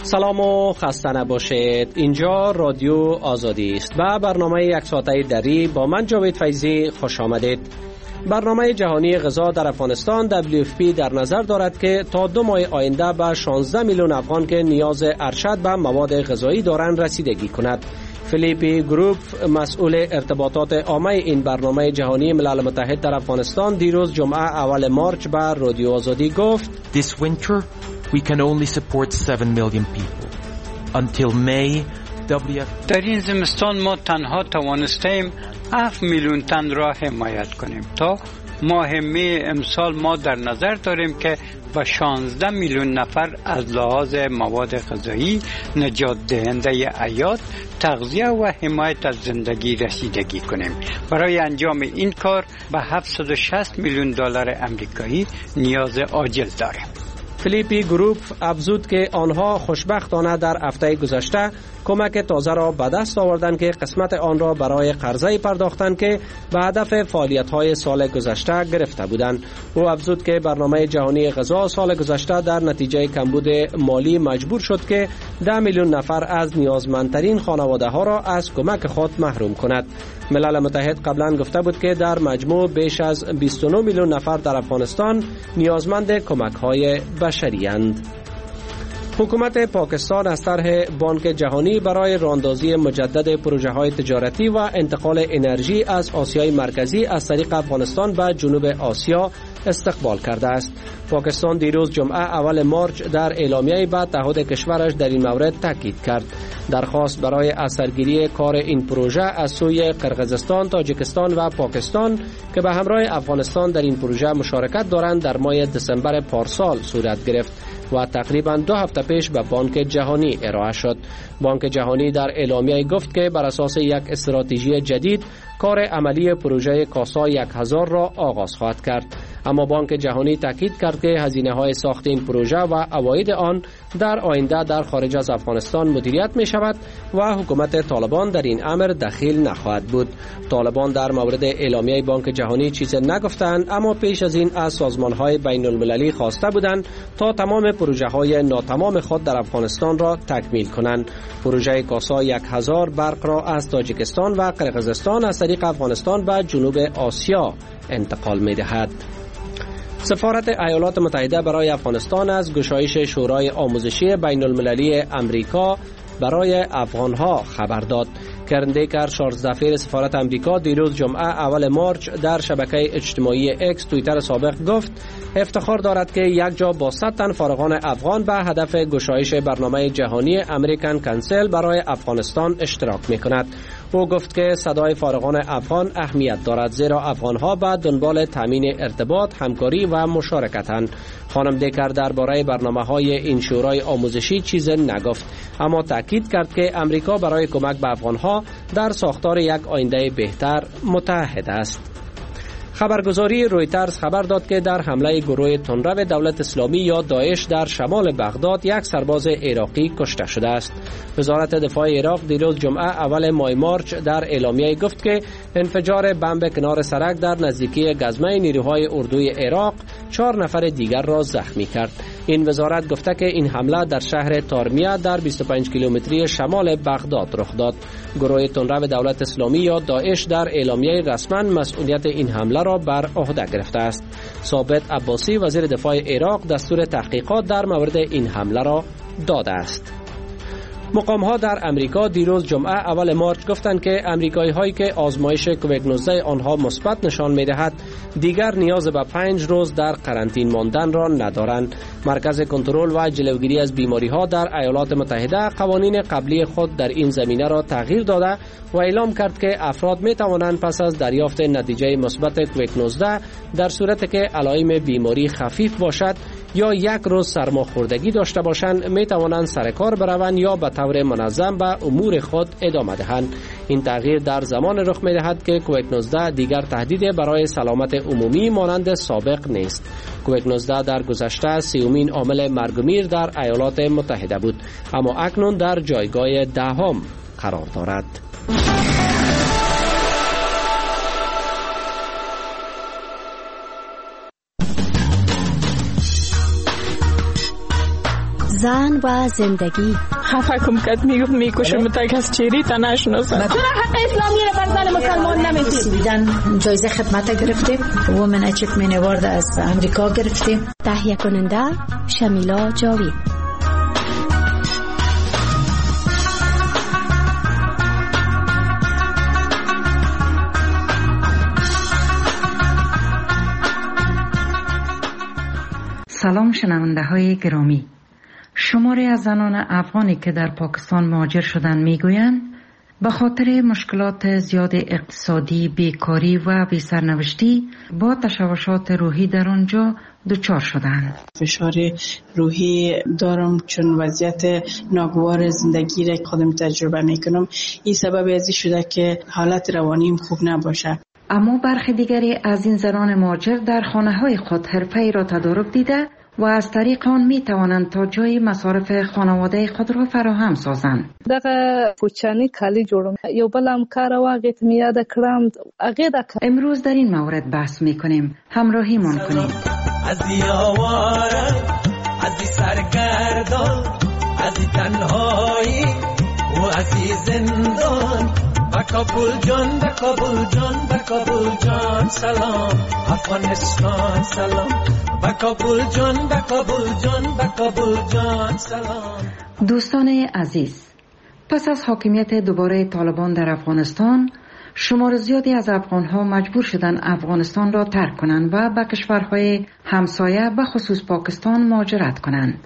سلام و خسته نباشید. اینجا رادیو آزادی است و برنامه یک ساعته دری با من جاوید فیضی خوش آمدید. برنامه جهانی غذا در افغانستان WFP در نظر دارد که تا 2 ماه آینده به 16 میلیون افغان که نیاز ارشد به مواد غذایی دارند رسیدگی کند. فیلیپی گروپ مسئول ارتباطات عامه این برنامه جهانی ملل متحد در افغانستان دیروز جمعه اول مارچ به رادیو آزادی گفت This winter we can only support 7 million people. Until May در این زمستان ما تنها توانستیم 7 میلیون تن را حمایت کنیم. تا ماه می امسال ما در نظر داریم که با 16 میلیون نفر از لحاظ مواد غذایی، نجات دهنده حیات، تغذیه و حمایت از زندگی رسیدگی کنیم. برای انجام این کار به 760 میلیون دلار آمریکایی نیاز عاجل داریم. فیلیپی گروپ افزود که آنها خوشبختانه در هفته گذشته کمک تازه را به دست آوردند که قسمت آن را برای قرضه پرداختند که به هدف فعالیت‌های سال گذشته گرفته بودند. او افزود که برنامه جهانی غذا سال گذشته در نتیجه کمبود مالی مجبور شد که 10 میلیون نفر از نیازمندترین خانواده‌ها را از کمک خود محروم کند. ملل متحد قبلا گفته بود که در مجموع بیش از 29 میلیون نفر در افغانستان نیازمند کمک‌های بشری اند. حکومت پاکستان از طرح بانک جهانی برای راهاندازی مجدد پروژه‌های تجارتی و انتقال انرژی از آسیای مرکزی از طریق افغانستان به جنوب آسیا استقبال کرده است. پاکستان دیروز جمعه اول مارچ در اعلامیه به تعهد کشورش در این مورد تاکید کرد. درخواست برای اثرگیری کار این پروژه از سوی قرقیزستان، تاجیکستان و پاکستان که به همراه افغانستان در این پروژه مشارکت دارند در ماه دسامبر پارسال صورت گرفت و تقریباً 2 هفته پیش به بانک جهانی ارائه شد. بانک جهانی در اعلامیه گفت که بر اساس یک استراتژی جدید کار عملی پروژه کاسا 1000 را آغاز خواهد کرد. اما بانک جهانی تاکید کرد که هزینه‌های ساخت این پروژه و عواید آن در آینده در خارج از افغانستان مدیریت می شود و حکومت طالبان در این امر دخیل نخواهد بود. طالبان در مورد اعلامیه بانک جهانی چیزی نگفتند، اما پیش از این از سازمان‌های بین المللی خواسته بودند تا تمام پروژه‌های ناتمام خود در افغانستان را تکمیل کنند. پروژه کاسا 1000 برق را از تاجیکستان و قرقیزستان از طریق افغانستان به جنوب آسیا انتقال می دهد. سفارت ایالات متحده برای افغانستان از گشایش شورای آموزشی بین المللی امریکا برای افغانها خبر داد. کرن دیکر، شارژ دفیر سفارت امریکا، دیروز جمعه اول مارچ در شبکه اجتماعی اکس توییتر سابق گفت افتخار دارد که یک جا با 100 تن فارغان افغان به هدف گشایش برنامه جهانی امریکن کنسل برای افغانستان اشتراک می کند. او گفت که صدای فارغان افغان اهمیت دارد، زیرا افغانها به دنبال تامین ارتباط، همکاری و مشارکتند. خانم دیکر درباره برنامه‌های این شورای آموزشی چیز نگفت، اما تاکید کرد که امریکا برای کمک به افغانها در ساختار یک آینده بهتر متحد است. خبرگزاری رویترز خبر داد که در حمله گروه تندرو دولت اسلامی یا داعش در شمال بغداد یک سرباز عراقی کشته شده است. وزارت دفاع عراق دیروز جمعه اول ماه مارچ در اعلامیه گفت که انفجار بمب کنار سرک در نزدیکی گزمه نیروهای اردوی عراق 4 نفر دیگر را زخمی کرد. این وزارت گفته که این حمله در شهر تارمیه در 25 کیلومتری شمال بغداد رخ داد. گروه تندرو دولت اسلامی یا داعش در اعلامیه رسما مسئولیت این حمله را بر عهده گرفته است. ثابت عباسی وزیر دفاع عراق دستور تحقیقات در مورد این حمله را داده است. مقام‌ها در امریکا دیروز جمعه اول مارچ گفتند که امریکایی‌هایی که آزمایش کووید 19 آنها مثبت نشان می‌دهد دیگر نیاز به 5 روز در قرنطینه ماندن را ندارند. مرکز کنترل و جلوگیری از بیماری‌ها در ایالات متحده قوانین قبلی خود در این زمینه را تغییر داده و اعلام کرد که افراد می‌توانند پس از دریافت نتیجه مثبت کووید 19 در صورتی که علائم بیماری خفیف باشد یا 1 روز سرماخوردگی داشته باشند می‌توانند سر کار بروند یا به طور منظم به امور خود ادامه دهند. این تغییر در زمان رخ می‌دهد که کووید 19 دیگر تهدید برای سلامت عمومی مانند سابق نیست. کووید 19 در گذشته 30مین عامل مرگ و میر در ایالات متحده بود، اما اکنون در جایگاه 10 قرار دارد. زن و زندگی. فکر میکرد میکشم تا کس چیری تا نشناسم. چرا حق اسلامی را بر زن مسلمان نمیدید؟ سویدن جایزه خدمت گرفتیم. وومن اچیومنت اوارد از امریکا گرفتیم. تهیه کننده شمیلا جاوید. سلام شنونده های گرامی. شماری از زنان افغانی که در پاکستان مهاجر شدند میگویند به خاطر مشکلات زیاد اقتصادی، بیکاری و بی‌سرنوشتی با تشوشات روحی در آنجا دچار شدند. فشار روحی دارم چون وضعیت ناگوار زندگی را خودم تجربه میکنم. این سبب ازی شده که حالت روانیم خوب نباشه. اما برخی دیگری از این زنان مهاجر در خانه‌های خود حرفه‌ای را تدارک دیده و از طریق آن می توانند تا جای مصارف خانواده خود را فراهم سازند. دغه پوچانی کالی جوړم یو بل هم کار واغې ته یاد کړم هغه د امروز در این مورد بحث می‌کنیم. همراهیمان کنید. از یاواره از سرگردان از تنهایی و از زندان با کابل جان با کابل جان با کابل جان سلام افغانستان سلام با کابل جان با کابل جان با کابل جان سلام. دوستان عزیز، پس از حاکمیت دوباره طالبان در افغانستان شمار زیادی از افغانها مجبور شدند افغانستان را ترک کنند و به کشورهای همسایه به خصوص پاکستان مهاجرت کنند،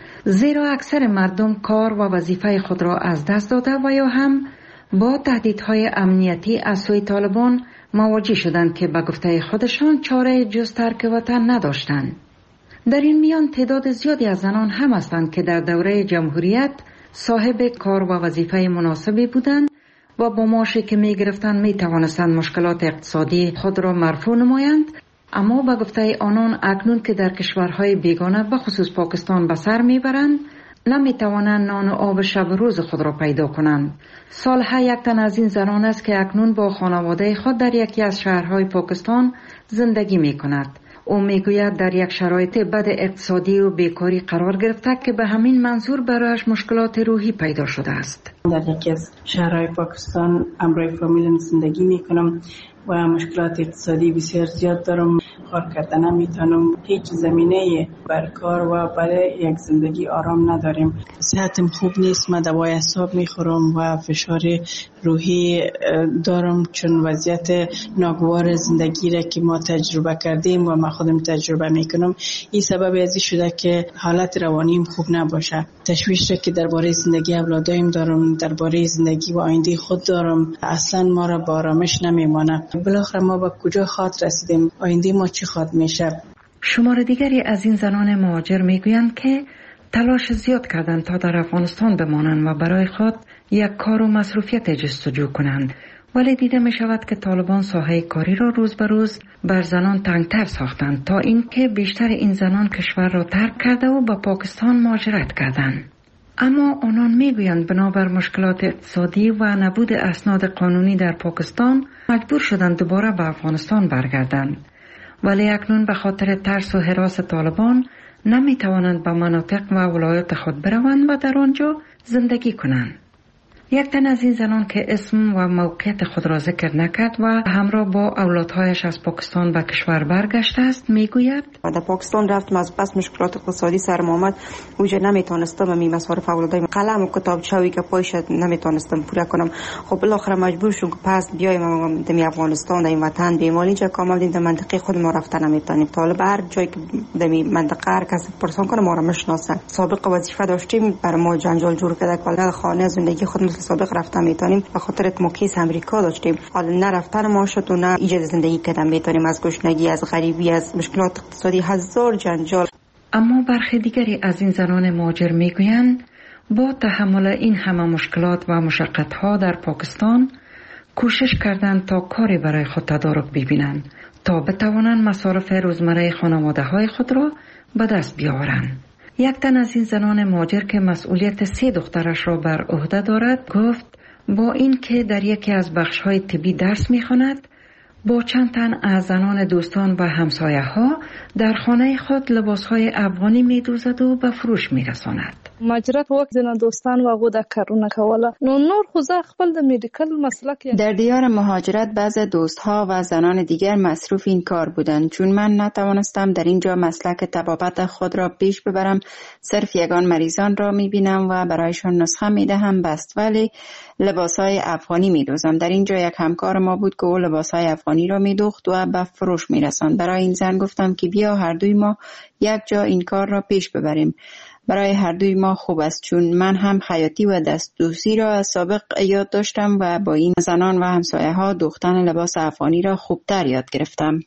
زیرا اکثر مردم کار و وظیفه خود را از دست داده و یا هم با تهدیدهای امنیتی از سوی طالبان مواجه شدند که به گفته خودشان چاره جز ترک وطن نداشتند. در این میان تعداد زیادی از زنان هم هستند که در دوره جمهوریت صاحب کار و وظیفه مناسبی بودند و با معاشی که می گرفتند می توانستند مشکلات اقتصادی خود را مرفوع نمایند، اما به گفته آنان اکنون که در کشورهای بیگانه به خصوص پاکستان به سر می برند نمی توانند نان و آب شب روز خود را پیدا کنند. سالها یک تن از این زنان است که اکنون با خانواده خود در یکی از شهرهای پاکستان زندگی می کند. او می گوید در یک شرایط بد اقتصادی و بیکاری قرار گرفته که به همین منظور برایش مشکلات روحی پیدا شده است. در یکی از شهرهای پاکستان همراه فامیلم زندگی می کنم و مشکلات اقتصادی بسیار زیاد دارم. کار کردن نمیتونم، هیچ زمینه بر کار و برای یک زندگی آرام نداریم. صحتم خوب نیست، من دوای اعصاب میخورم و فشار روحی دارم چون وضعیت ناگوار زندگی را که ما تجربه کردیم و من خودم تجربه میکنم این سبب ازی شده که حالت روانیم خوب نباشه. تشویش را که درباره زندگی اولادایم دارم، درباره زندگی و آینده خود دارم، اصلا ما را با آرامش نمیمانه. بالاخره ما به کجا خواهد رسیدیم؟ آینده ما چی خواهد میشه؟ شمار دیگری از این زنان مهاجر میگویند که تلاش زیاد کردند تا در افغانستان بمانند و برای خود یک کار و مصروفیت جستجو کنند، ولی دیده می شود که طالبان ساحه کاری را روز به روز بر زنان تنگتر ساختند تا اینکه بیشتر این زنان کشور را ترک کرده و به پاکستان مهاجرت کردند. اما آنان میگویند بنابر مشکلات اقتصادی و نبود اسناد قانونی در پاکستان مجبور شدند دوباره به افغانستان برگردند، ولی اکنون به خاطر ترس و هراس طالبان نمی توانند به مناطق و ولایات خود بروند و در آنجا زندگی کنند. یک تن از این زنان که اسم و موقعیت خود را ذکر نکرد و همراه با اولادهایش از پاکستان به کشور برگشته است میگوید در پاکستان رفتم، از بس مشکلات اقتصادی سرم آمد، اونجا نمیتونستم می مصارف اولادایم قلم و کتابچه‌ای که پایش نمیتونستم پورا کنم. خب بالاخره مجبور شدم که پس بیایم در افغانستان، در این وطن بیمال اینجا کامل در منطقه خود ما رفتن نمیتونیم. طالب هر جایی که در منطقه هر کسی پرسان کنه ما را میشناسه. سابق وظیفه داشتیم، برای ما جنجال جور کرده کلا خانه زندگی خود سابق رفتن میتونیم به خاطر موکیس امریکا داشتیم، حالا نه رفتن ما شد و نه ایجاد زندگی کردن میتونیم، از گشنگی، از غریبی، از مشکلات اقتصادی، هزار جنجال. اما برخی دیگری از این زنان مهاجر میگویند با تحمل این همه مشکلات و مشقت‌ها در پاکستان کوشش کردند تا کاری برای خود تدارک ببینند تا بتوانند مصارف روزمره خانواده‌های خود را به دست بیاورند. یک تن از این زنان مهاجر که مسئولیت 3 دخترش را بر عهده دارد گفت با این که در یکی از بخش‌های طبی درس می‌خواند، با چند تن از زنان دوستان و همسایه‌ها در خانه خود لباس‌های افغانی می‌دوزد و به فروش می‌رساند. مهاجرت وخت نه دوستان واغو د کارونه کوله نو نور خو زه خپل د میډیکل مسلک. در دیار مهاجرت بعض دوستها و زنان دیگر مصروف این کار بودند. چون من نتوانستم در اینجا مسلک طبابت خود را پیش ببرم، صرف یگان مریضان را میبینم و برایشان نسخه میدهم بست، ولی لباسهای افغانی میدوزم. در اینجا یک همکار ما بود که او لباسهای افغانی را میدوخت و به فروش میرساند. برای این زن گفتم که بیا هر دوی ما یک جا این کار را پیش ببریم. برای هر دوی ما خوب است، چون من هم خیاطی و دستدوزی را از سابق یاد داشتم و با این زنان و همسایه ها دوختن لباس افغانی را خوبتر یاد گرفتم.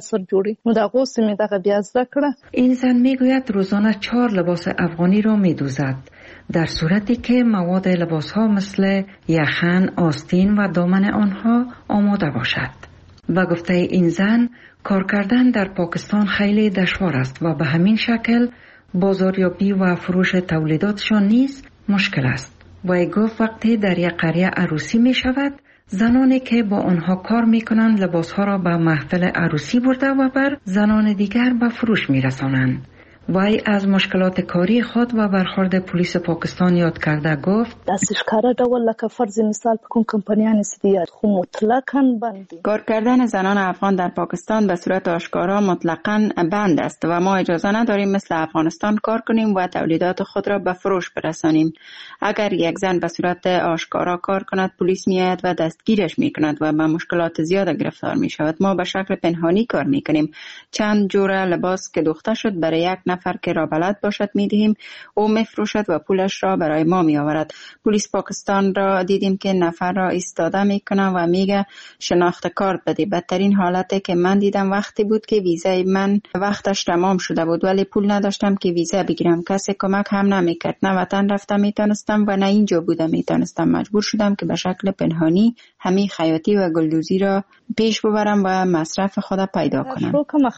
این زن میگوید روزانه 4 لباس افغانی را میدوزد، در صورتی که مواد لباس ها مثل یخن، آستین و دامن آنها آماده باشد. و گفته این زن کار کردن در پاکستان خیلی دشوار است و به همین شکل بازاریابی و فروش تولیداتشان نیز مشکل است. و گفت وقتی در یک قریه عروسی می شود، زنانی که با آنها کار می کنند لباسها را به محفل عروسی برده و بر زنان دیگر به فروش می رسانند. وی از مشکلات کاری خود و برخورد پلیس پاکستان یاد کرده گفت دستش کاره ډول لکه فرض مثال په کوم کمپانیانو سدیات خو مطلقاً بند. کار کردن زنان افغان در پاکستان به صورت آشکارا مطلقاً بند است و ما اجازه نداریم مثل افغانستان کار کنیم و تولیدات خود را به فروش برسانیم. اگر یک زن به صورت آشکارا کار کند، پلیس میآید و دستگیرش میکند و به مشکلات زیاد گرفتار میشود. ما به شکل پنهانی کار میکنیم. چند جوره لباس که دوخته شد برای یک نفر که را بلد باشد میدهیم، او میفروشد و پولش را برای ما میآورد. پلیس پاکستان را دیدیم که نفر را ایستاده میکنه و میگه شناخت کارت بده. بدترین حالتی که من دیدم وقتی بود که ویزای من وقتش تمام شده بود ولی پول نداشتم که ویزا بگیرم. کسی کمک هم نمیکرد. نه وطن رفتم میتونستم و نه اینجا بودم میتونستم. مجبور شدم که به شکل پنهانی همین خیاطی و گلدوزی را پیش ببرم و مصرف خود پیدا کنم.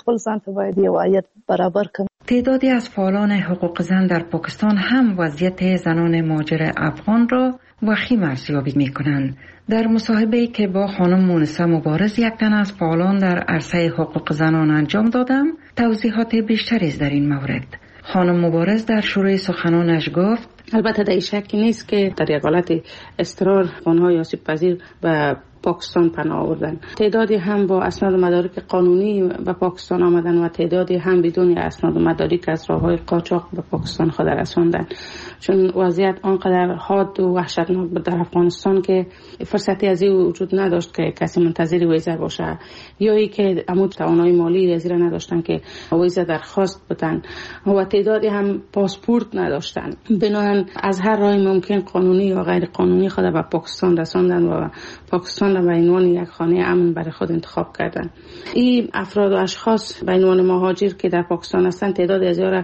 تعدادی از فعالان حقوق زن در پاکستان هم وضعیت زنان مهاجر افغان را وخیم ارزیابی می کنند. در مصاحبه‌ای که با خانم مونسه مبارز، یک تن از فعالان در عرصه حقوق زنان انجام دادم، توضیحات بیشتری در این مورد. خانم مبارز در شروع سخنانش گفت البته در شکی نیست که در یک حالت اضطرار افغان‌های آسیب پذیر و پاکستان پناه آوردن. تعدادی هم با اسناد و مدارک قانونی به پاکستان آمدن و تعدادی هم بدون اسناد و مدارک از راه‌های قاچاق به پاکستان خود رساندن. چون وضعیت آنقدر حاد و وحشتناک بود در افغانستان که فرصتی از این وجود نداشت که کسی منتظر ویزا باشه، یا ای که عمود توانایی مالی از این نداشتن که ویزا درخواست بدن و تعدادی هم پاسپورت نداشتن. بنابراین از هر راه ممکن قانونی یا غیر قانونی خود به پاکستان رساندن و پاکستان را به عنوان یک خانه امن برای خود انتخاب کردن. این افراد و اشخاص به عنوان مهاجر که در پاکستان هستند، تعداد زیاد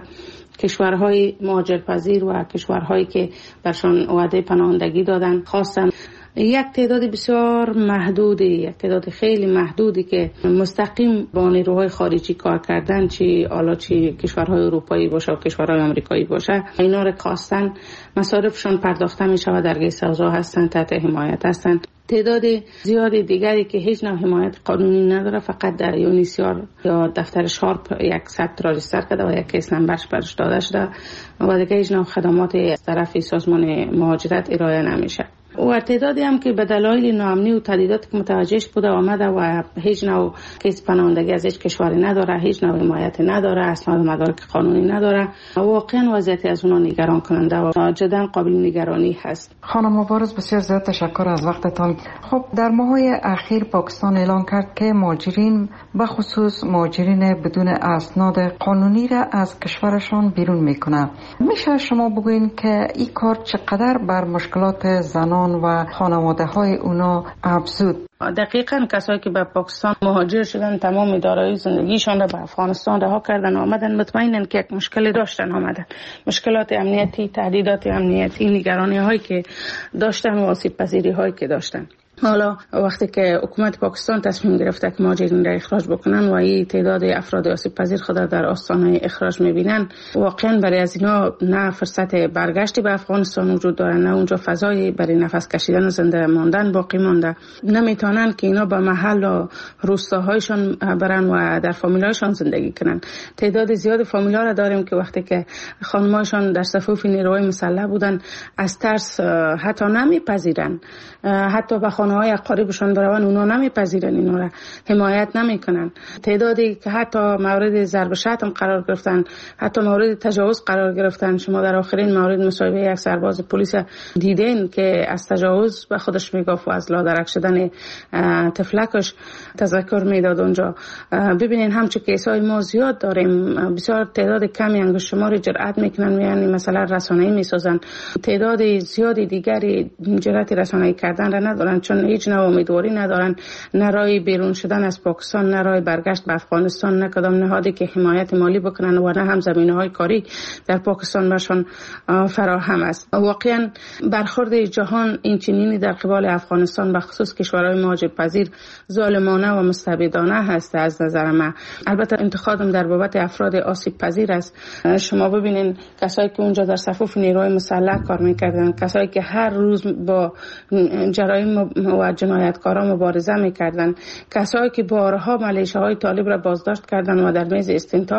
کشورهای مهاجرپذیر و کشورهایی که برشان وعده پناهندگی دادن خواستن. یک تعداد بسیار محدودی، یک تعداد خیلی محدودی که مستقیم با نیروهای خارجی کار کردن، چی کشورهای اروپایی باشه و کشورهای آمریکایی باشه، اینا را خواستن مصارفشان پرداخته می شود، در گیس اوضاع هستن، تحت حمایت هستن. تعداد زیادی دیگری که هیچ نوع حمایت قانونی نداره، فقط در یونیسیار یا دفتر شارپ یک ثبت را رجیستر کرده و یک کیس نمبرش برش داده شده و دیگه هیچ نوع خدمات از طرف سازمان مهاجرت ارائه نمیشه. و تعدادی هم که به دلایل ناامنی و تهدیداتی که متوجهش بوده آمده و هیچ نوع کیس پناهندگی از هیچ کشوری نداره، هیچ نوع حمایت نداره، اسناد و مدارک قانونی نداره، واقعا وضعیت از اونها نگران کننده و جدا قابل نگرانی هست. خانم مبارز، بسیار زیاد تشکر از وقتتان. خب در ماه‌های اخیر پاکستان اعلام کرد که مهاجرین، به خصوص مهاجرین بدون اسناد قانونی را از کشورشان بیرون میکنه. میشه شما بگوین که این کار چقدر بر مشکلات زنان و خانواده های اونا افزود؟ دقیقاً کسایی که به پاکستان مهاجر شدن تمام دارایی زندگیشان را به افغانستان رها کردن آمدن، مطمئنن که یک مشکلی داشتن آمدن. مشکلات امنیتی، تهدیدات امنیتی، نگرانی هایی که داشتن و آسیب پذیری هایی که داشتن. حالا وقتی که حکومت پاکستان تصمیم گرفته که مهاجرین را اخراج بکنن و این تعداد افراد آسیب پذیر خود در آستانه اخراج میبینن، واقعا برای از اینا نه فرصت برگشتی به افغانستان وجود داره، نه اونجا فضایی برای نفس کشیدن و زنده ماندن باقی مانده. نمیتونن که اینا به محل و روستاهایشان برن و در فامیلایشان زندگی کنن. تعداد زیاد فامیلا را داریم که وقتی که خانمایشان در صفوف نیروهای مسلح بودن از ترس حتی نمیپذیرن، حتی به خانه‌های اقاربشان برون اونا نمیپذیرن، اینا را حمایت نمیکنن. تعدادی که حتی مورد ضرب شتم قرار گرفتن، حتی مورد تجاوز قرار گرفتن. شما در آخرین مورد مصاحبه یک سرباز پلیس دیدین که از تجاوز به خودش میگفت و از لادرک شدن طفلکش تذکر میداد اونجا. ببینین همچه کیسای ما زیاد داریم، بسیار تعداد کمی انگشت شماری جرأت میکنن یعنی مثلا رسانه‌ای میسازن، تعداد زیادی دیگری جرأت رسانه‌ای کردن را ندارن چون هیچ نوع امیدواری ندارن، نه راه بیرون شدن از پاکستان، نه راه برگشت به افغانستان، نه کدام نهادی که حمایت مالی بکنن و نه هم زمینه‌های کاری در پاکستان برشان فراهم است. واقعا برخورد جهان این چنینی در قبال افغانستان به خصوص کشورهای مهاجرپذیر ظالمانه و مستبدانه هست از نظر من. البته انتقادم در بابت افراد آسیب پذیر است. شما ببینین کسایی که اونجا در صفوف نیروهای مسلح کار میکردن، کسایی که هر روز با جرایم و جنایتکاران مبارزه میکردن، کسایی که بارها ملیشه‌های طالب را بازداشت کردن و در میز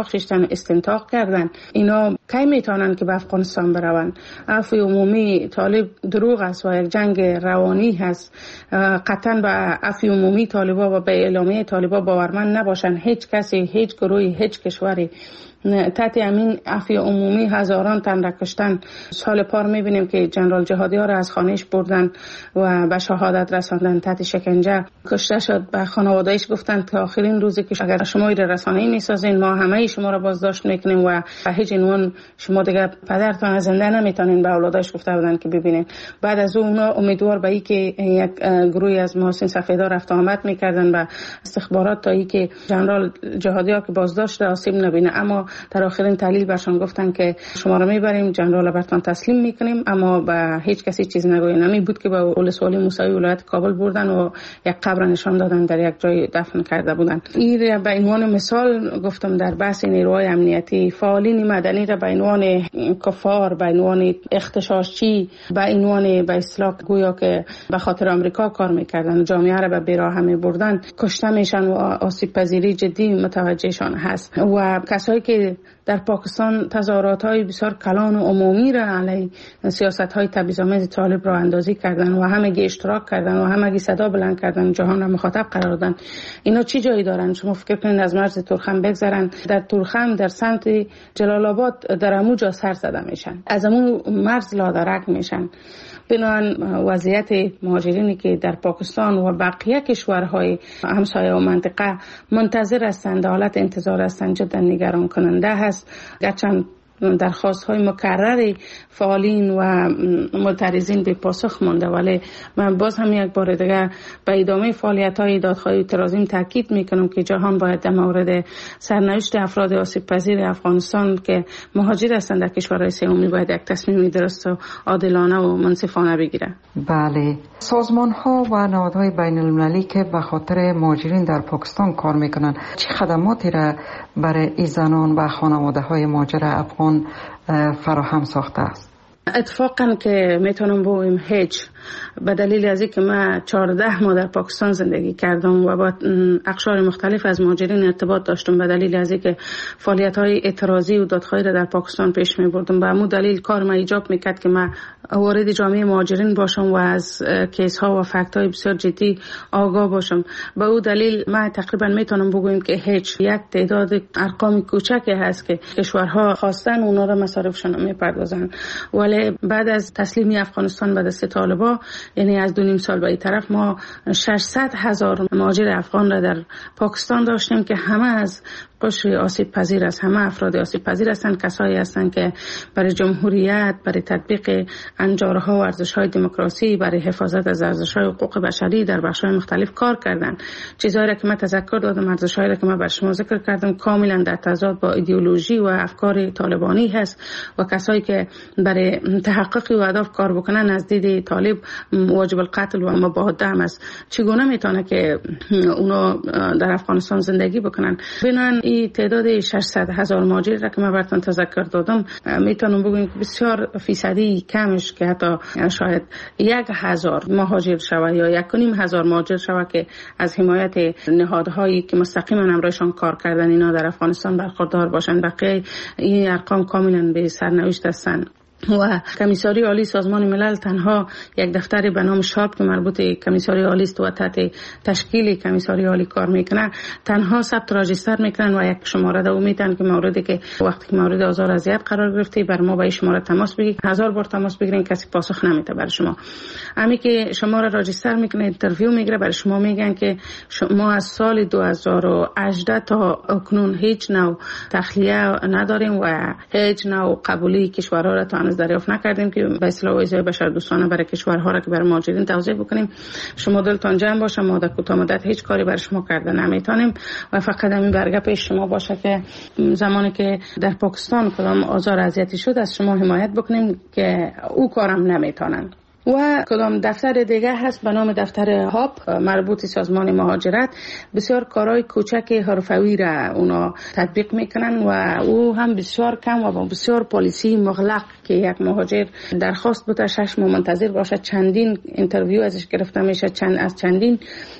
استنطاق کردن، اینا کی میتونن که به افغانستان برون؟ عفو عمومی طالب دروغ است و یک جنگ روانی هست. قطعا به عفو عمومی طالبا و به اعلامیه طالبا باورمند نباشن. هیچ کسی، هیچ گروهی، هیچ کشوری تحت امین عفو عمومی هزاران تن را کشتن. سال پار میبینیم که جنرال جهادی ها را از خانهش بردن و به شهادت رساندن، تحت شکنجه کشته شد. به خانواده‌اش گفتن که آخرین روزی که اگر شما این رسانه‌ای میسازین ما همه شما را بازداشت میکنیم و به هیچ عنوان شما دیگه پدرتان زنده نمیتونین. به اولادش گفته بودن که ببینین. بعد از اونا امیدوار به اینکه یک گروهی از محسن سفیدا رفت آمد میکردن به استخبارات تا اینکه جنرال جهادی ها که بازداشت آسیب نبینه، اما در آخرین تحلیل برشان گفتن که شما را میبریم جنرال برتان تسلیم میکنیم، اما به هیچ کسی چیز نگویین. نمی بود که به ولسوالی موسوی ولایت کابل بردن و یک قبر نشان دادن در یک جای دفن کرده بودن. این به عنوان مثال گفتم در بحث نیروهای امنیتی، فعالین مدنی را به عنوان کفار، به عنوان اغتشاشچی، به عنوان به اصطلاح گویا که به خاطر آمریکا کار میکردن، جامعه را به بیراه میبردن، کشته میشن و آسیب پذیری جدی متوجهشان هست. و کسایی که در پاکستان تظاهرات‌های بسیار کلان و عمومی را علیه سیاست‌های تبعیض‌آمیز طالب را اندازی کردن و همگی اشتراک کردن و همگی صدا بلند کردن، جهان را مخاطب قرار دادن. اینا چی جایی دارن؟ شما فکر کنید از مرز تورخم بگذرن، در تورخم در سمت جلال آباد در اموجا سر زده میشن، از امون مرز لادرک میشن. بنابراین وضعیت مهاجرینی که در پاکستان و بقیه کشورهای همسایه و منطقه منتظر هستند، حالت انتظار هستند، جدا نگران کننده هست. گرچند درخواست‌های مکرر فعالین و معترضین به پاسخ مانده، ولی من باز هم یک بار دیگه به ادامه فعالیت‌های دادخواهی اعتراضی تاکید می‌کنم که جهان باید در مورد سرنوشت افراد آسیب پذیر افغانستان که مهاجر هستند در کشورهای سومی باید یک تصمیم درست و عادلانه و منصفانه بگیره. بله، سازمان‌ها و نهادهای بین‌المللی که به خاطر مهاجرین در پاکستان کار می‌کنند چه خدماتی را برای این زنان و خانواده‌های مهاجر افغان فراهم ساخته است؟ اتفاقا که میتونم بگویم هیچ، به دلیل از اینکه من 14 ماه در پاکستان زندگی کردم و با اقشار مختلف از مهاجرین ارتباط داشتم، به دلیل از اینکه فعالیت‌های اعتراضی و دادخواهی را در پاکستان پیش می‌بردم، به همون دلیل کار ما ایجاب می‌کرد که من وارد جامعه مهاجرین باشم و از کیس‌ها و فکت‌های بسیار جدی آگاه باشم. به اون دلیل من تقریبا میتونم بگویم که هیچ، یک تعداد ارقام کوچکی هست که کشورها خواستن اونا را مصارفشون میپردازن، ولی بعد از تسلیم افغانستان به دست طالبان، یعنی از 2.5 سال به این طرف، ما 600,000 مهاجر افغان را در پاکستان داشتیم که همه از قشر آسیب پذیر است. همه افراد آسیب پذیر هستند، کسایی هستند که برای جمهوریت، برای تطبیق انجارها و ارزش‌های دموکراسی، برای حفاظت از ارزش‌های حقوق بشری در بخش‌های مختلف کار کردند. چیزهایی را که من تذکر دادم، ارزش‌هایی را که من بر شما ذکر کردم، کاملا در تضاد با ایدئولوژی و افکار طالبانی هست و کسایی که برای تحقق اهداف کار بکنن از دید طالب واجب القتل و مبادا هم است. چگونه میتونه که اونا در افغانستان زندگی بکنن؟ بنان این تعداد 600,000 مهاجر را که من براتون تذکر دادم، میتونم بگم که بسیار فیصدی کمش که حتی شاید 1,000 مهاجر شوه یا 1,500 مهاجر شوه که از حمایت نهادهایی که مستقیما همراهشان کار کردن اینا در افغانستان برخوردار باشند. بقیه این ارقام کاملا به سرنوشت هستند. و کمیساری عالی سازمان ملل تنها یک دفتر به نام شارپ که مربوط کمیساری عالی است و تحت تشکیل کمیساری عالی کار میکنه، تنها ثبت راجستر میکنن و یک شماره دو میدن که موردی که وقتی که مورد آزار اذیت قرار گرفته بر ما با این شماره تماس بگیرید. 1000 بار تماس بگیرین کسی پاسخ نمیده بر شما. همین که شماره راجستر میکنه، اینترویو میگیره، بر شما میگن که ما از سال 2018 تا اکنون هیچ نوع تخلیه نداریم و هیچ نوع قبولی کشورها را تا دریافت نکردیم که به اصطلاح ویزای بشردوستانه برای کشورها را که برای مهاجرین توزیع بکنیم. شما دلتان جمع باشه، ما در کوتاه مدت هیچ کاری برای شما کرده نمیتونیم و فقط همین برگه پیش شما باشه که زمانی که در پاکستان کدام آزار اذیتی شد از شما حمایت بکنیم که او کارم نمیتونن. و کدام دفتر دیگه هست به نام دفتر هاپ مربوط سازمان مهاجرت، بسیار کارهای کوچک حرفوی را اونا تطبیق میکنن و او هم بسیار کم و بسیار پالیسی مغلق که یک مهاجر درخواست بده 6 ماه منتظر باشه، چندین اینترویو ازش گرفته میشه، از چندین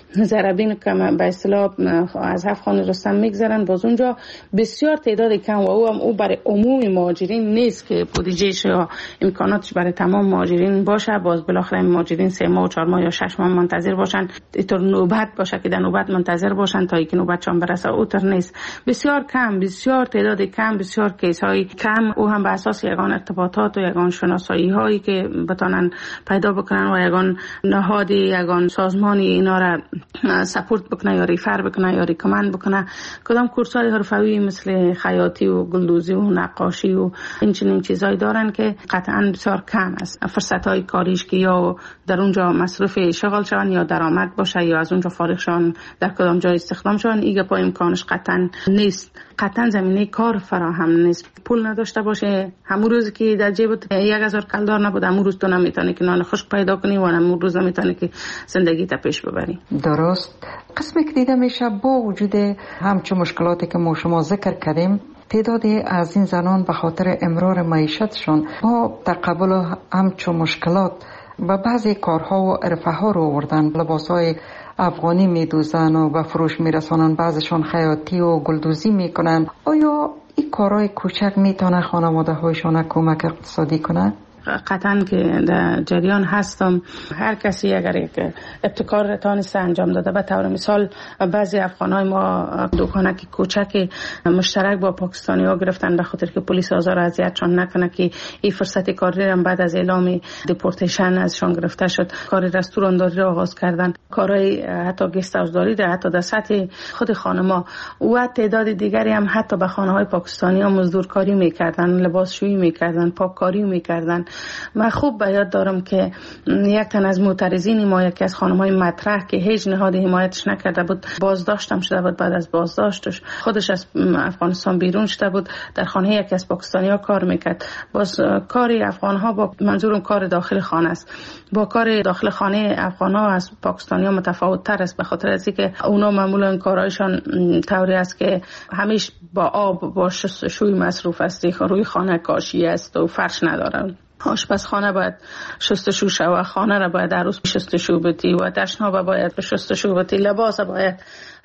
ضربین که به اصطلاح از 7 خانه رستم میگذرن، باز اونجا بسیار تعداد کم و او برای عموم مهاجرین نیست که بودجهش یا امکاناتش برای تمام مهاجرین باشه. باز بالاخره مهاجرین 3 ماه و 4 ماه یا 6 ماه منتظر باشن، اینطور نوبت باشه که در نوبت منتظر باشن تا اینکه نوبتشون برسه، اوتر نیست. بسیار کم، بسیار تعداد کم، بسیار کیس های کم، او هم به اساس یگان ارتباطات و یگان شناسایی هایی که بتونن پیدا بکنن و یگان نهادی، یگان سازمانی اینا را سپورت بکنه یا ریفر بکنه یا ریکمند بکنه. کدام کورس‌های حرفوی مثل خیاطی و گلدوزی و نقاشی و این چنین چیزایی دارن که قطعا بسیار کم است. فرصت‌های کاریش که یا در اونجا مصرف شغل شون یا درآمد باشه یا از اونجا فارغ شون در کدام جای استخدام شون، ایگه پای امکانش قطعا نیست. قطعا زمینه کار فراهم نیست. پول نداشته باشه، همون روز که در جیبت 1000 کلدار نبوده، همون روز تو نمیتونی که نان خشک پیدا کنی و همون روز نمیتونی که زندگی تا پیش ببری. درست. قسمی که دیده میشه با وجود همچون مشکلاتی که ما شما ذکر کردیم، تعدادی از این زنان به خاطر امرار معیشتشون با تقبل همچون مشکلات و بعضی کارها و عرفه ها رو آوردن. لباسهای افغانی میدوزن و به فروش میرسانن، بعضشون خیاطی و گلدوزی میکنن. آیا این کارهای کوچک میتونه خانواده هایشون کمک اقتصادی کنه؟ قطعا که در جریان هستم. هر کسی اگر یک ابتکار تانسته انجام داده، به طور مثال بعضی افغانای ما دکانک کوچک مشترک با پاکستانی ها گرفتن به خاطر که پلیس آزار اذیتشان نکنه که این فرصت کاری هم بعد از اعلام دیپورتیشن ازشان گرفته شد کار رستورانداری را آغاز کردن، کارهای حتی گست هاوسداری در حتی در سطح خود خانما و تعداد دیگری هم حتی به خانه های پاکستانی ها مزدورکاری میکردن، لباسشویی میکردن، پاککاری میکردن. من خوب به یاد دارم که یک تن از معترضین ما، یکی از خانم‌های مطرح که هیچ نهاد حمایتش نکرده بود، بازداشتم شده بود. بعد از بازداشتش خودش از افغانستان بیرون شده بود، در خانه یکی از پاکستانی‌ها کار میکرد. باز کاری افغان‌ها با منظورم کار داخل خانه است، با کار داخل خانه افغان‌ها از پاکستانی‌ها متفاوت‌تر است، به خاطر از اینکه اونا معمولاً کارایشان طوری است که همیشه با آب با شستشوی مصروف است، روی خانه کاشی است و فرش ندارن. آشپزخانه باید شستشو شود، خانه را باید عروس شستشو بتی و دشنها باید به شستشو بتی، لباس باید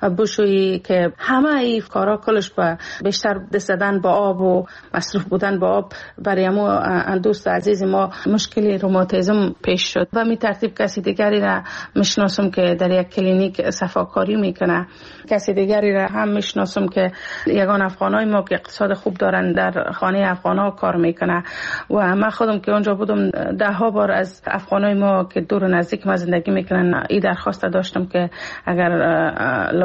بشویی که همه این کارا کلش با بیشتر دست زدن با آب و مصروف بودن با آب برای ما دوست عزیز ما مشکلی روماتیسم پیش شد و می ترتیب کسی دیگری را میشناسم که در یک کلینیک صفاکاری میکنه، کسی دیگری را هم میشناسم که یگان افغانای ما که اقتصاد خوب دارن در خانه افغانا کار میکنه و من خودم که اونجا بودم 10 بار از افغانای ما که دور و نزدیک ما زندگی میکنن این درخواست داشتم که اگر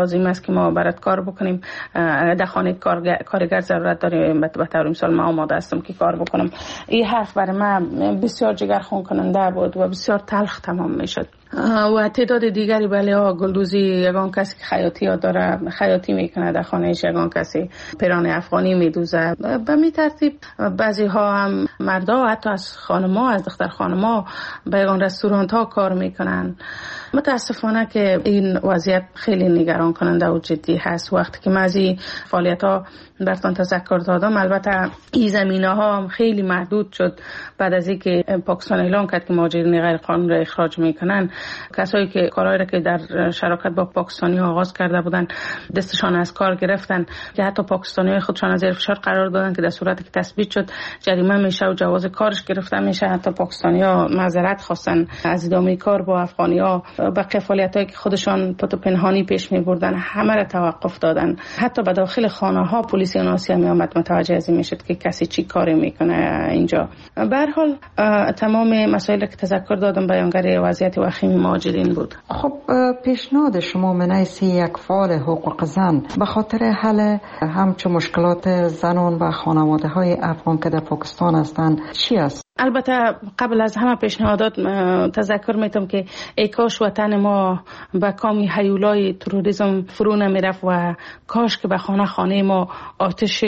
لازم است که ما برات کار بکنیم. در خانه کارگر ضرورت داریم، به طور مثال ما آماده هستم که کار بکنم. این حرف برای من بسیار جگرخون کننده بود و بسیار تلخ تمام میشد. و تعداد دیگری بله گلدوزی، یگان کسی که خیاطی ها داره خیاطی میکنه در خانهش، یگان کسی پیران افغانی میدوزه. به می ترتیب بعضی ها هم مردا حتی از خانما، از دختر خانما به یگان رستورانت ها کار میکنن. متاسفانه که این وضعیت خیلی نگران کننده و جدی هست. وقتی که من از این فعالیت ها براتون تذکر دادم، البته این زمینه ها هم خیلی محدود شد بعد از اینکه پاکستان اعلام کرد که مهاجرین غیر قانونی را اخراج میکنن. کسایی که کارهایی را که در شراکت با پاکستانی ها آغاز کرده بودن دستشان از کار گرفتن، که حتی پاکستانی های خودشان از زیر فشار قرار دادن که در صورتی که تثبیت شد جریمه میشه و جواز کارش گرفته میشه. حتی پاکستانی ها معذرت خواستن از ادامه کار با افغانی ها. بقیه فعالیتایی که خودشان پنهانی پیش میبردن همه را توقف دادن. حتی به داخل خانه ها پلیس آسیا می آمد متوجه از این میشد که کسی چی کاری میکنه اینجا. به هر حال تمام مسائلی که تذکر دادم بیانگر وضعیت وخیم مهاجرین بود. خب پیشنهاد شما من حیث یک فعال حقوق زن به خاطر حل همچون مشکلات زنان و خانواده های افغان که در پاکستان هستند چی است؟ البته قبل از همه پیشنهادات تذکر میتم که ای کاش وطن ما به کامی هیولای تروریسم فرو نمیرفت و کاش که به خانه ما آتش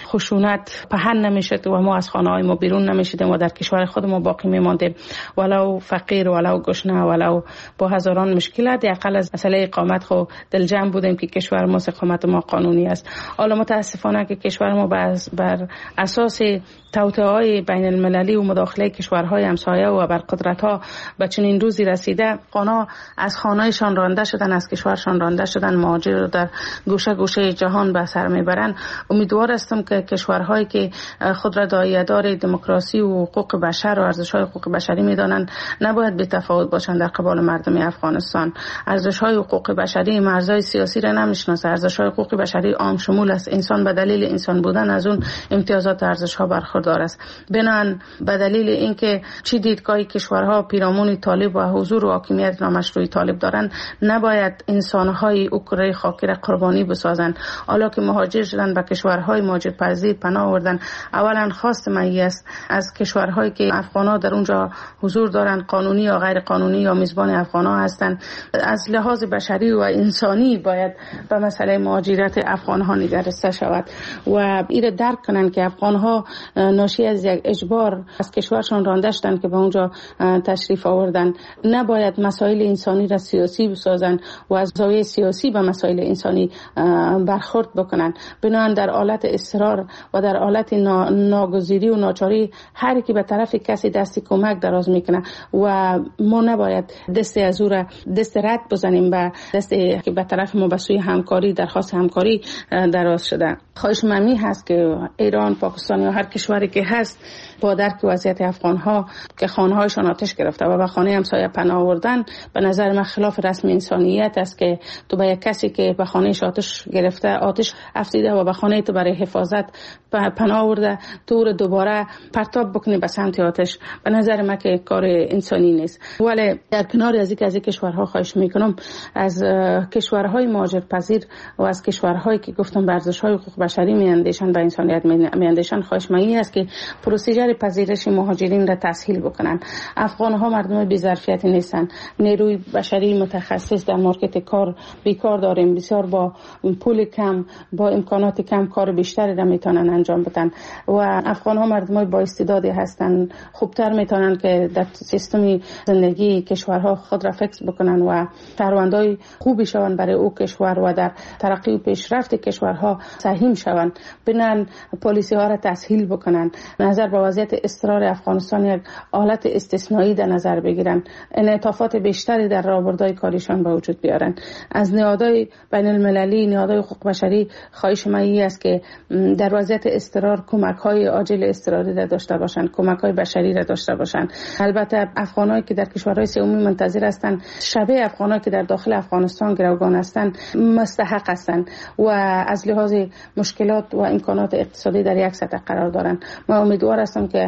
خشونت پهن نمیشد و ما از خانه های ما بیرون نمیشدیم و در کشور خود ما باقی میماندیم، ولو فقیر ولو گشنه ولو با هزاران مشکلات. اقل از مسئله اقامت خو دل جمع بودیم که کشور ما اقامت ما قانونی است. حالا متاسفانه که کشور ما بر اساس توطئه‌های بین المللی و مداخله کشورهای همسایه و بر قدرت‌ها به چنین روزی رسیده، قانا از خانه‌شان رانده شدن، از کشورشان رانده شدن، مهاجر رو در گوشه گوشه جهان به سر میبرن. امیدوار هستم که کشورهایی که خود را داعیه‌دار دموکراسی و حقوق بشر و ارزش‌های حقوق بشری می‌دانند نباید بی‌تفاوت باشند در قبال مردم افغانستان. ارزش‌های حقوق بشری مرزهای سیاسی را نمی‌شناسه. ارزش‌های حقوق بشری عام شمول است. انسان به دلیل انسان بودن از اون امتیازات ارزش‌ها برخوردار است. بنان به دلیل اینکه چی دیدگاهی کشورها پیرامون طالب و حضور و حاکمیت نامشروع طالب دارند نباید انسان‌های اوکراین خاکی را قربانی بسازند. حالا که مهاجر شدن به کشورهای مهاجرپذیر پناه آوردن، اولا خواست من است از کشورهایی که افغان‌ها در اونجا حضور دارند، قانونی یا غیر قانونی یا میزبان افغان‌ها هستند، از لحاظ بشری و انسانی باید به مسئله مهاجرت افغان‌ها نگرسته شود و این درک کنند که افغان‌ها ناشی از یک اجبار از کشورشان رانده شدند که به اونجا تشریف آوردن. نباید مسائل انسانی را سیاسی بسازند و از زاویه سیاسی به مسائل انسانی برخورد بکنند. بنابراین در حالت اصرار و در حالت ناگزیری و ناچاری هر کی به طرف کسی دستی کمک دراز میکنه و ما نباید دست از او را دست رد بزنیم و دستی که به طرف ما به سوی همکاری درخواست همکاری دراز شده. خواهش من هست که ایران، پاکستان یا هر کشوری که هست با درک وضعیت افغان‌ها که خانه‌هایشان آتش گرفته و به خانه همسایه پناه آوردن، به نظر من خلاف رسم انسانیت است که تو به یک کسی که به خانه‌اش آتش گرفته آتش افزیده و به خانه تو برای حفاظت پناه آورده تو رو دوباره پرتاب بکنی به سمت آتش. به نظر من که کار انسانی نیست. ولی در کنار از این کشورها خواهش میکنم از کشورهای مهاجرپذیر و از کشورهایی که گفتم ارزش‌های حقوق بشری میاندیشن و انسانیت میاندیشن خواهش من است که پروسیجر پذیرش مهاجرین را تسهیل بکنن. افغان‌ها مردم بی‌ظرفیتی نیستن. نیروی بشری متخصص در مارکت کار بیکار داریم. بسیار با پول کم، با امکانات کم کار بیشتری را میتونن انجام بدن و افغان‌ها مردم با استعدادی هستن. خوبتر میتونن که در سیستم زندگی کشورها خود را فکس بکنن و شهروندای خوبی شون برای او کشور و در ترقی و پیشرفت کشورها سهم شون. بنان پالیسی ها را تسهیل بکنن. نظر به وضعیت اضطرار افغانستان یک حالت استثنایی در نظر بگیرن. انعطافات بیشتری در راهبردهای کاریشان به وجود بیارن. از نهادهای بین المللی، نهادهای حقوق بشری خواهش من است که در وضعیت اضطرار کمک‌های عاجل اضطراری را داشته باشند، کمک‌های بشری را داشته باشند. البته افغانایی که در کشورهای سومی منتظر هستند، شبیه افغانایی که در داخل افغانستان گروگان هستند، مستحق هستند و از لحاظ مشکلات و امکانات اقتصادی در یک سطح قرار دارند. من امیدوار هستم که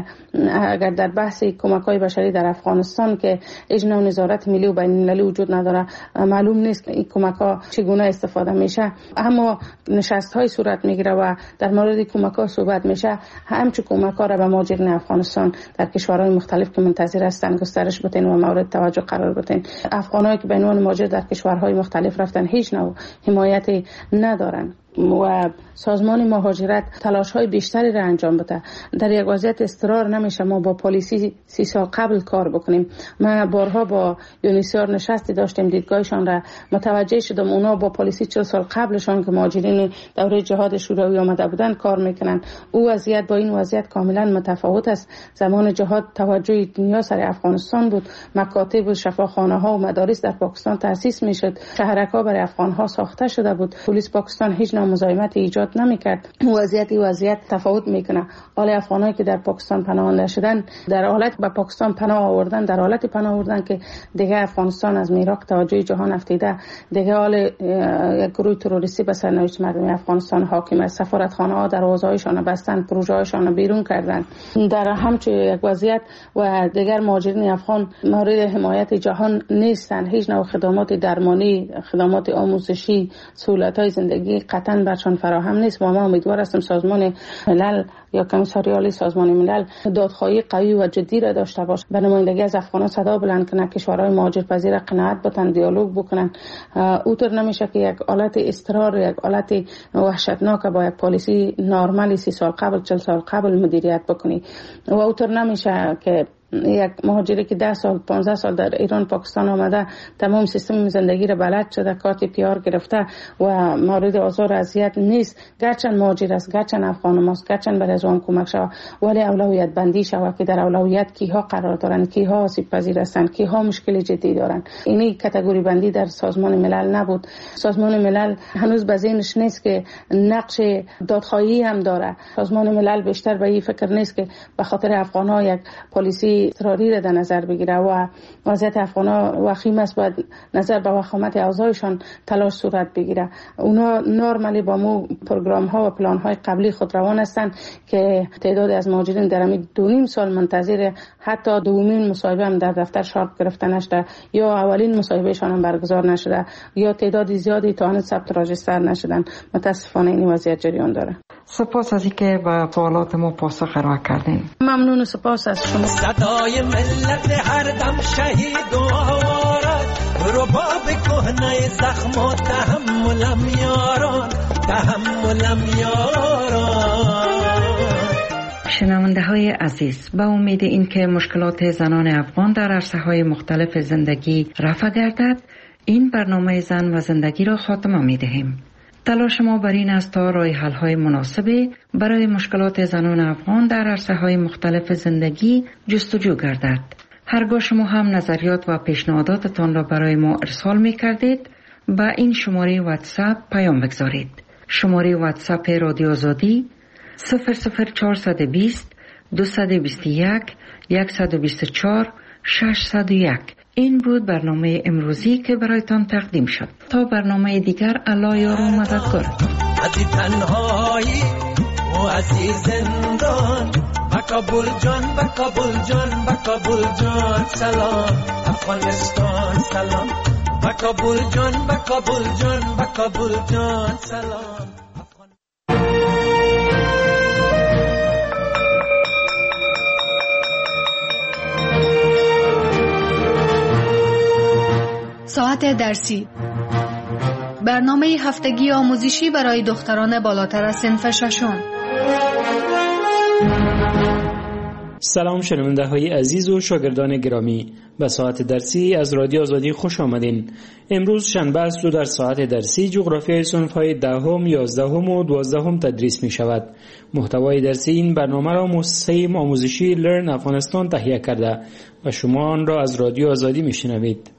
اگر در بحث کمک‌های بشری در افغانستان که هیچ نوع نظارت ملی و بین‌المللی وجود نداره، معلوم نیست که این کمک‌ها چگونه استفاده میشه، اما نشست‌های صورت میگیره و در مورد کمک‌ها صحبت میشه. همچون کمک‌ها را به مهاجرین افغانستان در کشورهای مختلف که منتظر هستند گسترش بدین و مورد توجه قرار بدین. افغانایی که به عنوان مهاجر در کشورهای مختلف رفتن هیچ نوع حمایتی ندارن و سازمان مهاجرت تلاش‌های بیشتری را انجام بده. در یک وضعیت اضطرار نمیشه ما با پلیسی 30 سال قبل کار بکنیم. ما بارها با یونیسیار نشستی داشتیم، دیدگاهشان را متوجه شدم. اونا با پلیسی 40 سال قبلشان که مهاجرین دوره جهاد شوروی آمده بودن کار میکنن. او وضعیت با این وضعیت کاملا متفاوت است. زمان جهاد توجه دنیا سر افغانستان بود. مکاتب و شفاخانه‌ها و مدارس در پاکستان تأسیس میشد. شهرک‌ها برای افغان‌ها ساخته شده بود. پلیس پاکستان هیچ مزاحمت ایجاد نمیکرد. وضعیت تفاوت میکنه. حال افغانایی که در پاکستان پناهنده شدن در حالت به پاکستان پناه آوردن، در حالت پناه آوردن که دیگه افغانستان از میراق توجه جهان افتیده، دیگه حال یک گروه تروریستی به سرنوشت مردم افغانستان حاکم است. سفارتخانه‌ها دروازه‌هایشان بستن، پروژه‌هایشان بیرون کردن. در همچین یک وضعیت و دیگر مهاجرین افغان مورد حمایت جهان نیستند. هیچ نوع خدمات درمانی، خدمات آموزشی، سهولت‌های زندگی قطعاً برشان فراهم نیست. ما امیدوار هستیم سازمان ملل یا کمیساریال سازمان ملل دادخواهی قوی و جدی را داشته باشه، به نمایندگی از افغانان صدا بلند کنه، کشورهای مهاجرپذیر قناعت بتن، دیالوگ بکنن. اوطور نمیشه که یک حالت اضطرار، یک حالت وحشتناک با یک پالیسی نرمال 30 سال قبل 40 سال قبل مدیریت بکنی و اوطور نمیشه که یک مهاجری که 10 سال 15 سال در ایران پاکستان آمده تمام سیستم زندگی را بلد شده، کارت پیار گرفته و مورد آزار اذیت نیست، گرچه مهاجر است، گرچه افغان ماست، گرچه برای از آن کمک شود، ولی اولویت بندی شود که در اولویت کیها قرار دارند، کیها آسیب پذیر هستند، کیها مشکل جدی دارند. اینی کاتگوری بندی در سازمان ملل نبود. سازمان ملل هنوز به ذهنش نیست که نقش دادخواهی هم داره. سازمان ملل بیشتر به این فکر نیست که به خاطر افغان‌ها یک پلیسی اضطراری را در نظر بگیره و وضعیت افغان‌ها وخیم است، باید نظر به وخامت اوضاعشان تلاش صورت بگیره. اونا نرمالی با مو پروگرام‌ها و پلان‌های قبلی خود روان هستند که تعداد از مهاجرین در همین 2.5 سال منتظر حتی دومین مصاحبه هم در دفتر شارپ گرفته نشده یا اولین مصاحبهشان هم برگزار نشده یا تعداد زیادی تا آن ثبت راجستر نشدن. متاسفانه این وضعیت جریان داره. سپاس از اینکه به سوالات ما پاسخ ارائه کردین. ممنون و سپاس از شما. صدای ملت هر دم شهید و آوارد، رباب کهنه زخم و تحملم یاران، تحملم یاران. شنونده های عزیز، با امید اینکه مشکلات زنان افغان در عرصه‌های مختلف زندگی رفع گردد، این برنامه زن و زندگی را خاتمه می دهیم. تلاش ما بر این است تا راه حل‌های مناسبی برای مشکلات زنان افغان در عرصه‌های مختلف زندگی جستجو گردد. هرگاه شما هم نظریات و پیشنهاداتتان را برای ما ارسال می‌کردید، با این شماره واتساپ پیام بگذارید. شماره واتساپ رادیو آزادی 00420 221 124 601. این بود برنامه امروزی که برایتان تقدیم شد. تا برنامه دیگر، الله یار و مددگار. از تنهایی و از زندان، با کابل جان، با کابل جان، با کابل جان سلام افغانستان سلام، با کابل جان، با کابل جان، با کابل جان سلام. ساعت درسی، برنامه هفتگی آموزشی برای دختران بالاتر از صنف ششم. سلام شنونده های عزیز و شاگردان گرامی، به ساعت درسی از رادیو آزادی خوش آمدین. امروز شنبه است و در ساعت درسی جغرافیای صنف های 10، 11 و 12 تدریس می شود. محتوای درسی این برنامه را مؤسسه آموزشی لرن افغانستان تهیه کرده و شما آن را از رادیو آزادی می شنوید.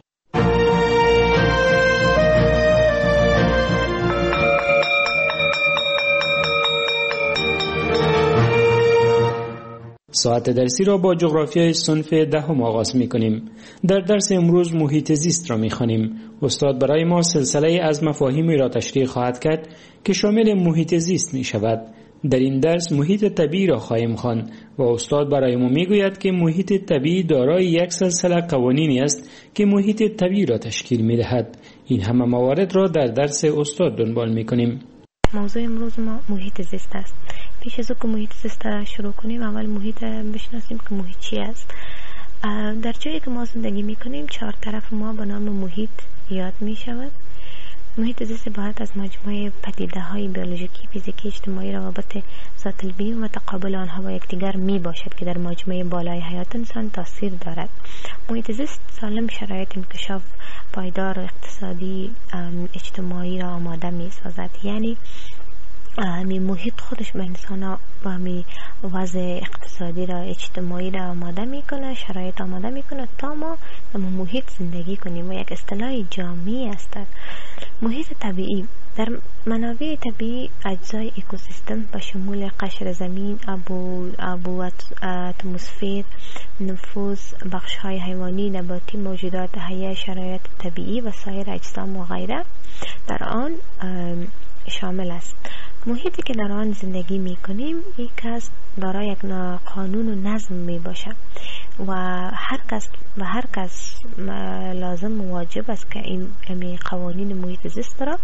ساعت درسی را با جغرافیای صنف 10 آغاز می کنیم. در درس امروز محیط زیست را می خوانیم. استاد برای ما سلسله از مفاهیمی را تشریح خواهد کرد که شامل محیط زیست می شود. در این درس محیط طبیعی را خواهیم خواند و استاد برای ما میگوید که محیط طبیعی دارای یک سلسله قوانینی است که محیط طبیعی را تشکیل میدهد. این همه موارد را در درس استاد دنبال میکنیم. موضوع امروز ما محیط زیست است. پیش از که محیط زیست را شروع کنیم اول محیط بشناسیم که محیط چی است. در جایی که ما زندگی میکنیم 4 طرف ما به نام محیط یاد میشود. محیط زیست عبارت از مجموعه پدیده های بیولوژیکی، فیزیکی، اجتماعی، روابط ذات البین و تقابل آنها با یکدیگر می باشد که در مجموعه بالای حیات انسان تاثیر دارد. محیط زیست سالم شرایط انکشاف پایدار اقتصادی اجتماعی را آماده می سازد. یعنی می محیط خودش به انسان ها با می وضع اقتصادی را اجتماعی را آماده می کنه، شرایط آماده می کنه تا ما در محیط زندگی کنیم و یک اصطلاح جامعی است. محیط طبیعی در منابع طبیعی اجزای اکوسیستم به شمول قشر زمین، آب و اتمسفر، نفوذ بخش‌های حیوانی، نباتی، موجودات حیه، شرایط طبیعی و سایر اجسام و غیره در آن شامل است. محیطی که در آن زندگی می کنیم یک از دارای یک قانون و نظم می باشد و هر کس لازم و واجب است که این قوانین محیط زیست را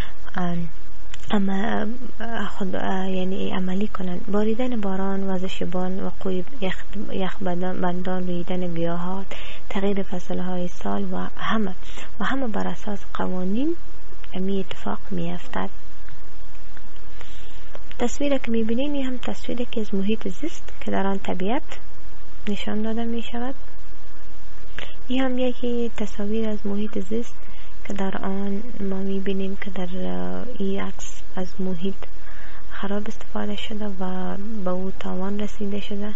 یعنی عملی کنند. باریدن باران، وزش باران، وقوع یخبندان، رویدن گیاهات، تغییر فصلهای سال و همه بر اساس قوانین می اتفاق می افتد. تصویری که می بینید این هم تصویری که از محیط زیست که در آن طبیعت نشان داده می شود. این هم یکی تصاویر از محیط زیست که در آن ما می بینیم که در این عکس از محیط خراب استفاده شده و به او تاوان رسیده شده.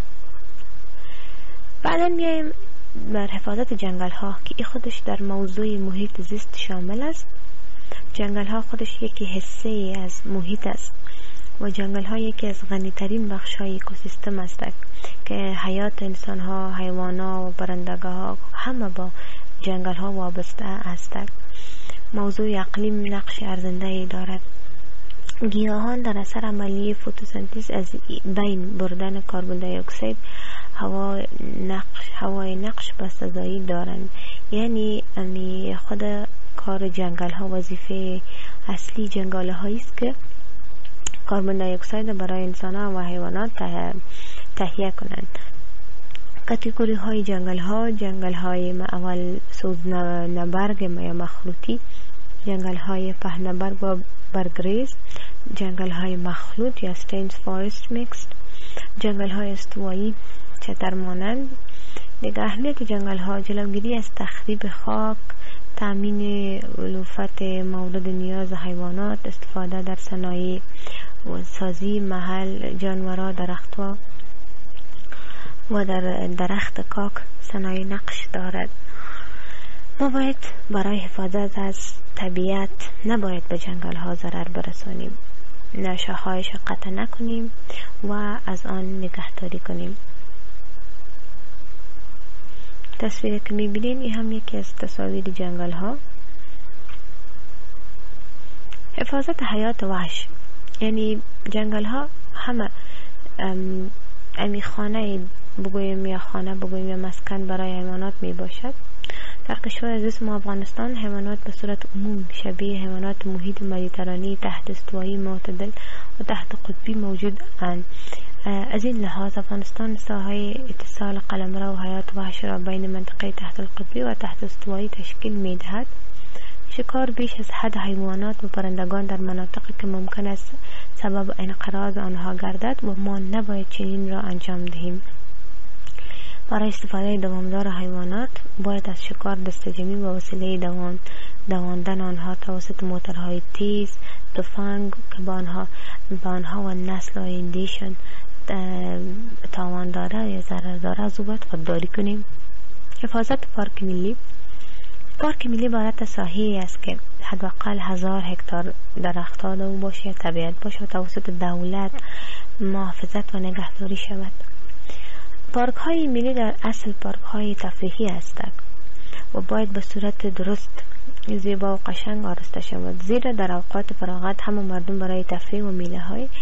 بعدا میایم بر حفاظت جنگل ها که این خودش در موضوع محیط زیست شامل است. جنگل ها خودش یکی حصه از محیط است و جنگل ها یکی از غنی ترین بخش های اکوسیستم است که حیات انسان ها، حیوان ها و پرندگاه ها همه با جنگل ها وابسته هستند. موضوع اقلیم نقش ارزنده دارد. گیاهان در اثر عملیه فتوسنتز از بین بردن کربن دی اکسید هوای نقش بسزایی دارند. یعنی خود کار جنگل ها وظیفه اصلی جنگل هایی است که کربن دی اکسید برای انسان ها و حیوانات تهیه کنند. کاتگوری های جنگل های اول سوزنبرگ یا مخلوطی، جنگل های پهنبرگ و برگریز، جنگل های مخلوط یا ستینز فارست میکس، جنگل های استوایی چتر مانند. دیگر اهمیت جنگل ها جلوگیری از تخریب خاک، تامین علوفت مورد نیاز حیوانات، استفاده در صنایع و سازی محل جانورا، درختها و در درخت کاک صنایع نقش دارد. ما باید برای حفاظت از طبیعت نباید به جنگل ها ضرر برسانیم، شاخه‌هایش قطع نکنیم و از آن نگهداری کنیم. تصویری که میبینین این هم یکی از تصاویر جنگل ها. حفاظت حیات وحش، یعنی جنگل ها همه خانه بگویم یا خانه بگویم یا مسکن برای حیوانات می باشد. در کشور عزیز ما افغانستان حیوانات به صورت عموم شبیه حیوانات محیط مدیترانی تحت استوایی معتدل و تحت قطبی موجود اند. از این لحاظ افغانستان ساحه اتصال قلمرو و حیات وحش را بین منطقه تحت القطبی و تحت استوایی تشکیل می دهد. شکار بیش از حد حیوانات و پرندگان در مناطقی که ممکن است سبب انقراض آنها گردد و ما نباید چنین را انجام دهیم. برای استفاده دوامدار حیوانات باید از شکار دستجمعی و وسیله دواندن آنها توسط موتورهای تیز، تفنگ که به آنها و نسل آیندهشان تاوان داره یا ضرر داره از او باید خودداری کنیم. حفاظت پارک ملی. پارک ملی عبارت از ساحه‌ای است که حداقل 1000 هکتار درخت‌ها در او باشه یا طبیعت باشه و توسط دولت محافظت و نگهداری شود. پارک های ملی در اصل پارک های تفریحی هستند و باید به صورت درست زیبا و قشنگ آراسته شود، زیرا در اوقات فراغت همه مردم برای تفریح و میله های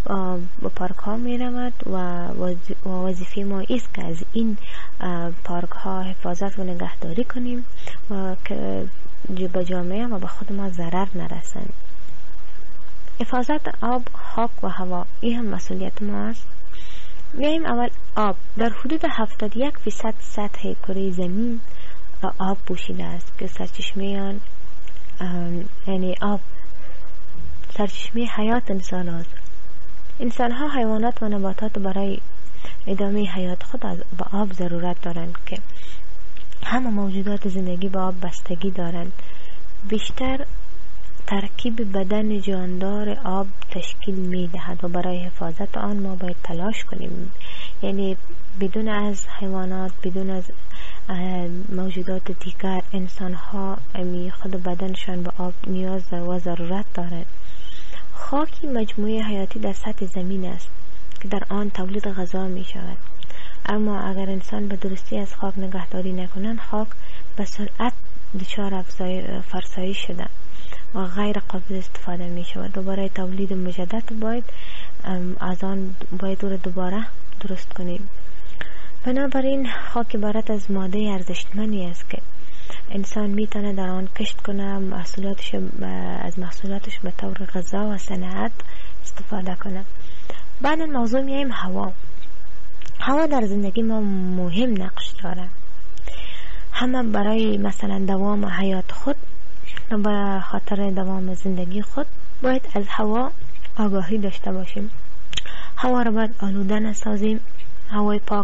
به پارک ها می رود و وظیفه ما است که از این پارک ها حفاظت و نگهداری کنیم و که به جامعه و به خود ما ضرر نرسند. حفاظت آب، خاک و هوا این هم مسئولیت ما است. میایم اول آب. در حدود 71% سطح کره زمین آب پوشیده است که سرچشمه یعنی آب سرچشمه حیات انسان است. انسان ها، حیوانات و نباتات برای ادامه حیات خود به آب ضرورت دارند که همه موجودات زندگی به آب بستگی دارند. بیشتر ترکیب بدن جاندار آب تشکیل می دهد و برای حفاظت آن ما باید تلاش کنیم. یعنی بدون از حیوانات، بدون از موجودات دیگر، انسان ها خود بدنشان به آب نیاز و ضرورت دارند. خاکی مجموعه حیاتی در سطح زمین است که در آن تولید غذا می شود. اما اگر انسان به درستی از خاک نگهداری نکنند، خاک به سرعت دچار فرسایش شده و غیر قابل استفاده می شود و برای تولید مجدد باید از آن باید او را دوباره درست کنیم. بنابراین خاک عبارت از ماده ارزشمندی است که انسان می تونه در آن کشت کنه، از محصولاتش به طور غذا و صنعت استفاده کنه. بعد موضوع میایم هوا. هوا در زندگی ما مهم نقش داره. همه برای مثلا دوام حیات خود و به خاطر دوام زندگی خود باید از هوا آگاهی داشته باشیم. هوا را باید آلوده نسازیم. هوای پاک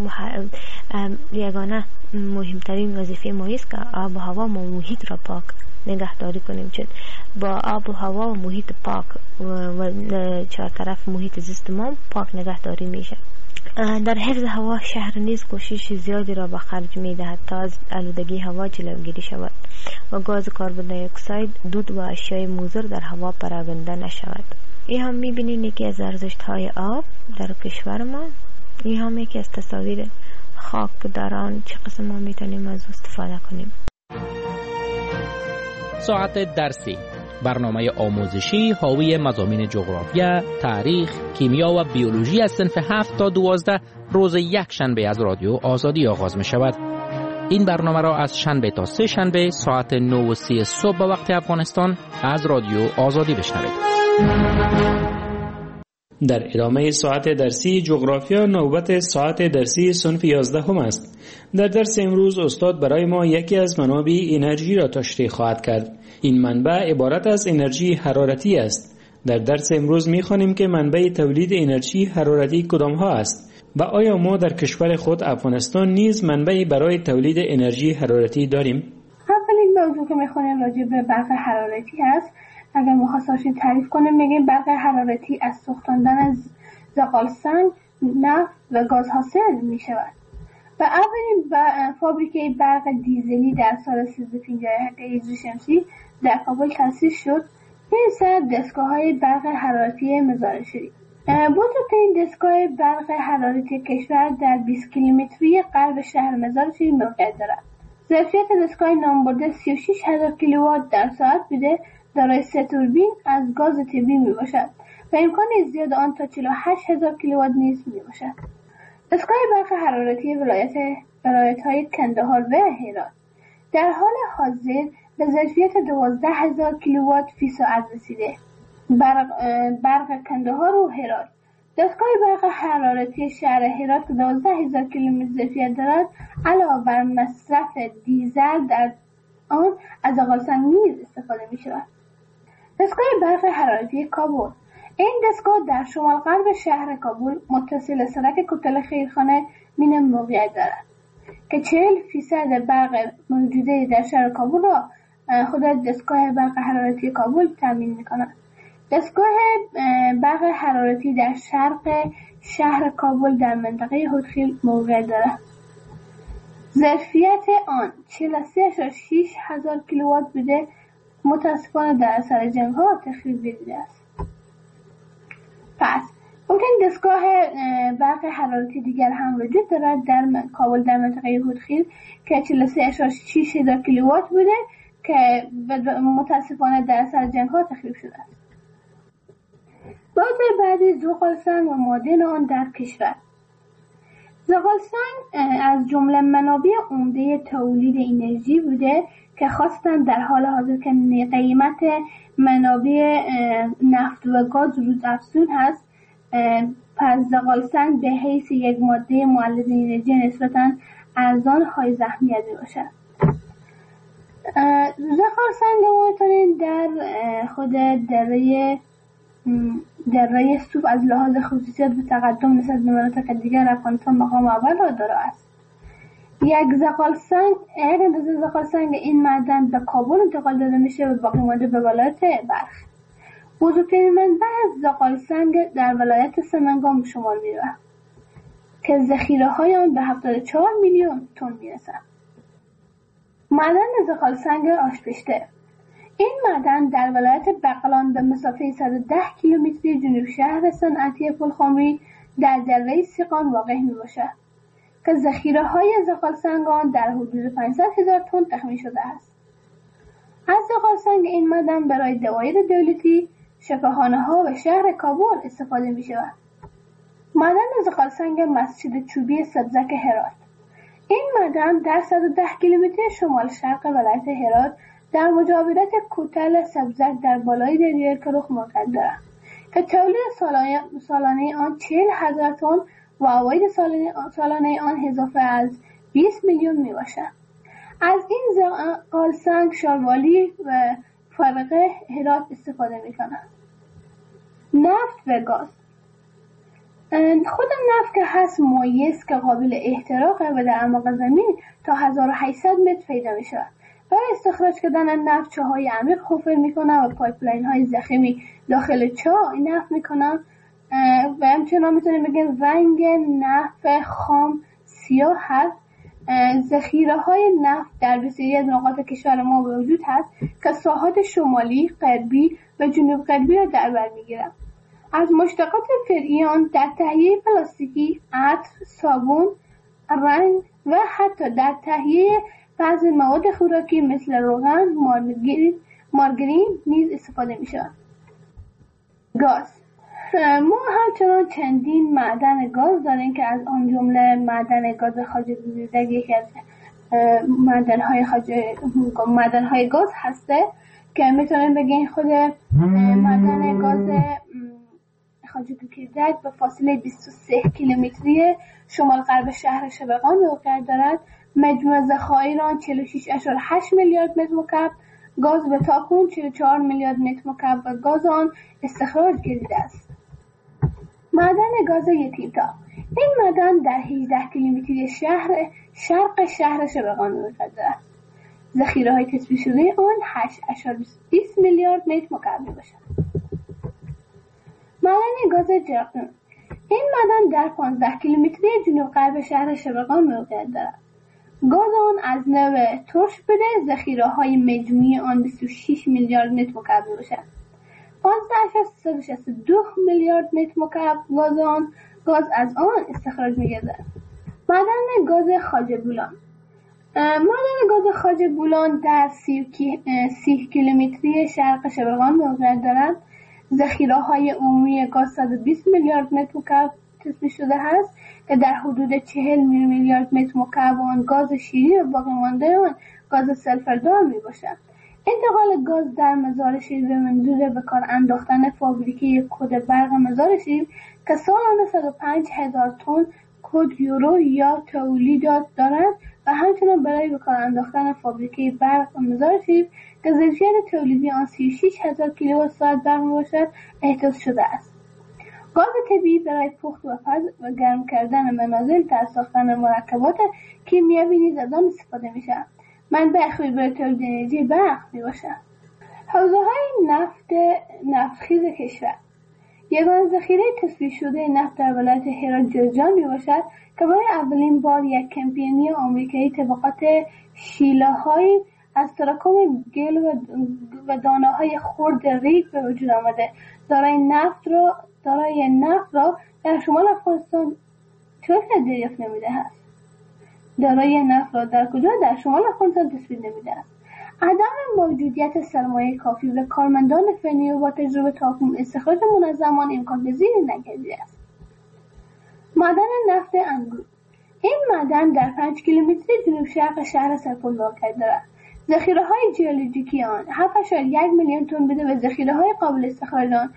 یگانه مهمترین وظیفه ما است که آب و هوا و محیط را پاک نگهداری کنیم، چون با آب و هوا و محیط پاک و چهار طرف محیط زیست ما پاک نگهداری میشه. در حفظ هوا شهر نیز کوشش زیادی را به خرج می‌دهد تا از آلودگی هوا جلوگیری شود و گاز کربن دی اکساید، دود و اشیاء مضر در هوا پراگنده نشود. این هم می‌بینید یکی از ارزش‌های آب در کشور ما. این هم یکی از تصاویر خاک در آن چه قسم ما می‌تونیم از استفاده کنیم. ساعت درسی، برنامه آموزشی حاوی مضامین جغرافیا، تاریخ، کیمیا و بیولوژی از صنف 7 تا 12 روز یک شنبه از رادیو آزادی آغاز می شود. این برنامه را از شنبه تا سه شنبه ساعت 9:30 صبح به وقت افغانستان از رادیو آزادی بشنوید. در ادامه ساعت درسی جغرافیا نوبت ساعت درسی صنف 11 است. در درس امروز استاد برای ما یکی از منابع انرژی را تشریح خواهد کرد. این منبع عبارت از انرژی حرارتی است. در درس امروز می‌خوانیم که منبع تولید انرژی حرارتی کدام ها است و آیا ما در کشور خود افغانستان نیز منبعی برای تولید انرژی حرارتی داریم؟ اولین موضوع که می‌خوانیم راجع به برق حرارتی است. اگر مختصر تعریف کنیم میگیم برق حرارتی از سوختاندن از زغال سنگ، نفت و گاز حاصل می شود. و اولین فابریکه برق دیزلی در سال 1357 هجری شمسی در کابل تأسیس شد. این سر دستگاه‌های برق حرارتی مزار شریف. بزرگترین دستگاه برق حرارتی کشور در 20 کیلومتری غرب شهر مزار شریف موقعیت دارد. ظرفیت دستگاه نامبرده 36,000 کیلووات در ساعت بوده، دارای 3 توربین از گاز طبیعی می باشد و امکان زیاد آن تا 48,000 کیلووات نیز می باشد. دستگاه برق حرارتی ولایت‌های کندهار و هرات در حال حاضر به ظرفیت 12,000 کیلووات فی ساعت رسیده. برق کندهار و هرات. دستگاه برق حرارتی شهر هرات که 12,000 کیلومتر ظرفیت دارد علاوه بر مصرف دیزل در آن از زغال‌سنگ نیز استفاده می شود. دستگاه برق حرارتی کابل. این دستگاه در شمال غرب شهر کابل متصل سرک کوتل خیرخانه مین موقعیت دارد که 40% برق موجوده در شهر کابل را خود دستگاه برق حرارتی کابل تامین می کند. دستگاه برق حرارتی در شرق شهر کابل در منطقه هودخیل موقعیت دارد. ظرفیت آن 43,600 کیلووات بوده، متاسفانه در اثر جنگ ها تخریب دیده است. پس ممکن دستگاه برق حرارتی دیگر هم وجود دارد در کابل در منطقه هودخیل که 43,600 کیلووات بوده که متاسفانه در اثر جنگ ها تخریب شده است. بازه بعدی زغالسنگ و معادن آن در کشور. زغالسنگ از جمله منابع عمده تولید انرژی بوده که خواستن در حال حاضر که قیمت منابع نفت و گاز روز افزون هست، پس زغالسنگ به حیث یک ماده مولد انرژی نسبتاً ارزان های اهمیت باشد. زغالسنگ ما میتونید در خود دره سوب از لحاظ خصوصیات و تقدم نسبت به مناطق دیگر افغانستان مقام اول را داره است. یک اندازه زغالسنگ این معدن به کابل انتقال داده میشه و باقی مانده به ولایت بلخ. بزرگترین منبع زغالسنگ در ولایت سمنگان به شمار میره که ذخیره های آن به 74 میلیون تن میرسند. معدن زغالسنگ آشپشته. این معدن در ولایت بغلان به مسافه 110 کیلومتری جنوب شهر صنعتی پلخمری در جلوه سیقان واقع میباشد که ذخیره های زغالسنگ آن در حدود 500,000 تن تخمین شده است. از زغالسنگ این معدن برای دوایر دولتی، شفاخانه ها و شهر کابل استفاده می شود. معدن زغالسنگ مسجد چوبی سبزک هرات. این معدن در 110 کیلومتر شمال شرق ولایت هرات در مجاورت کوتل سبزک در بالای دریای کرخ موقعیت دارد که تولید سالانه آن 40,000 تن و عواید سالانه آن اضافه از 20 میلیون می باشد. از این زغالسنگ شاروالی و فرقه هرات استفاده می کنند. نفت و گاز. خود نفت که هست مایع که قابل احتراقه و در اعماق زمین تا 1800 متر پیدا می شود. برای استخراج کردن نفت چاهای عمیق حفر می کنند و پایپلاین های ضخیمی داخل چاه نفت می کنند و همچنان میتونیم بگیم رنگ نفت خام سیاه هست. ذخیره های نفت در بسیاری از نقاط کشور ما موجود هست که ساحات شمالی، غربی و جنوب غربی را در بر میگیرند. از مشتقات فرعی آن در تهیه پلاستیکی، عطر، صابون، رنگ و حتی در تهیه بعضی مواد خوراکی مثل روغن، مارگرین نیز استفاده می شود. گاز. ما همچنان چندین معدن گاز داریم که از آن جمله معدن گاز خواجه گوزیدک یکی از معدن‌های گاز هسته که میتونیم بگیم خود معدن گاز خواجه گوزیدک به فاصله 23 کیلومتری شمال غرب شهر شبقان موقعیت دارد. مجموع ذخایر آن 46.8 میلیارد متر مکعب، گاز به تاکنون 44 میلیارد متر مکعب و گاز آن استخراج گردیده است. معدن گاز یتیمتا. این معدن در 18 کیلومتری شرق شهر شبقان موقعیت دارد. ذخیره های تثبیت شده آن 8.20 میلیارد متر مکعب میباشد. معدن گاز جرقدون. این معدن در 15 کیلومتری جنوب غرب شهر شبقان موقعیت دارد. گاز آن از نوع ترش بوده، ذخیره های مجموعی آن 26 میلیارد متر مکعب میباشد. 15.362 میلیارد متر مکعب گاز از آن استخراج می‌گردد. معدن گاز خواجه بولان. معدن گاز خواجه بولان در 30 کیلومتری شرق شبقان موقعیت دارد. ذخیره‌های عمومی گاز 120 میلیارد متر مکعب تثبیت شده است که در حدود 40 میلیارد متر مکعب آن گاز شیرین و باقی مانده آن گاز سلفردار میباشد. انتقال گاز در مزار شیر به منظور به کار انداختن فابریکه کد برق مزار شیر که سالانه 105,000 تن کد یورو یا تولیدات دارد و همچنان برای به کار انداختن فابریکه برق مزار شیر که ظرفیت تولیدی آن 36,000 کیلووات ساعت برق میباشد احداث شده است. گاز طبیعی برای پخت و پز و گرم کردن منازل در ساختن مرکبات کیمیایی نیز از آن استفاده می‌شود. منبع خوبی برای تولید انرژی برق میباشد. حوزه‌های نفتخیز کشور. یگانه ذخیره تثبیت شده نفت در ولایت هرات جوزجان میباشد که برای اولین بار یک کمپانی آمریکایی طبقات شیله‌های از تراکم گل و دانه‌های خرد ریگ به وجود آمده. دارای نفت را در شمال افغانستان چطور دریافت نمیده است. دارای نفت را در کجا؟ در شمال افغانستان تثبیت نمیده است. عدم موجودیت سرمایه کافی و کارمندان فنی و با تجربه تاکنون استخراج منظمان امکان پذیری نگردیده است. معدن نفت انگور. این معدن در 5 کیلومتری جنوب شرق شهر سرپل واقع دارد. ذخیره‌های ژئولوژیکی آن 7.1 میلیون تن بوده و ذخیره‌های قابل استخراج آن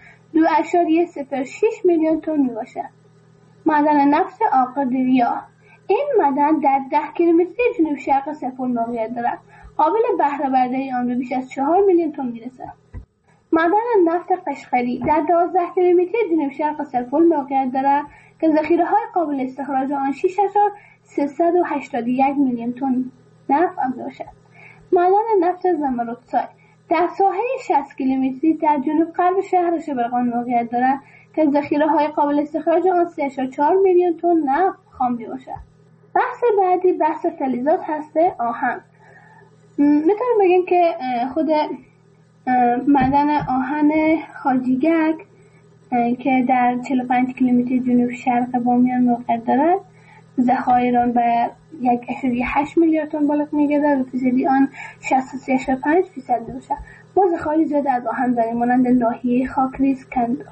2.06 میلیون تن میباشد. معدن نفت آقادریا. این معدن در 10 کیلومتری جنوب شرق سرپل موقعیت دارد. قابل بهره برداری آن به بیش از 4 میلیون تن میرسد. معدن نفت قشقری در 12 کیلومتری جنوب شرق سرپل موقعیت دارد که ذخیره‌های قابل استخراج آن 6.381 میلیون تن نفت میباشد. معدن نفت زمرودسای در ساحه 60 کیلومتری در جنوب غرب شهر شبرغان موقعیت دارد که ذخیره‌های قابل استخراج آن 3.4 میلیون تن نفت خام میباشد. بحث بعدی بحث فلزات هسته آهن. میتونیم بگیم که خود معدن آهن خاجیگک که در 45 کیلومتر جنوب شرق بامیان موقعیت دارد ذخایر آن به 1.8 میلیارد تن بالغ می‌گردد و فیصدی آن 63.5% میباشد. ما ذخایر زیاد از آهن داریم مانند ناحیه خاکریز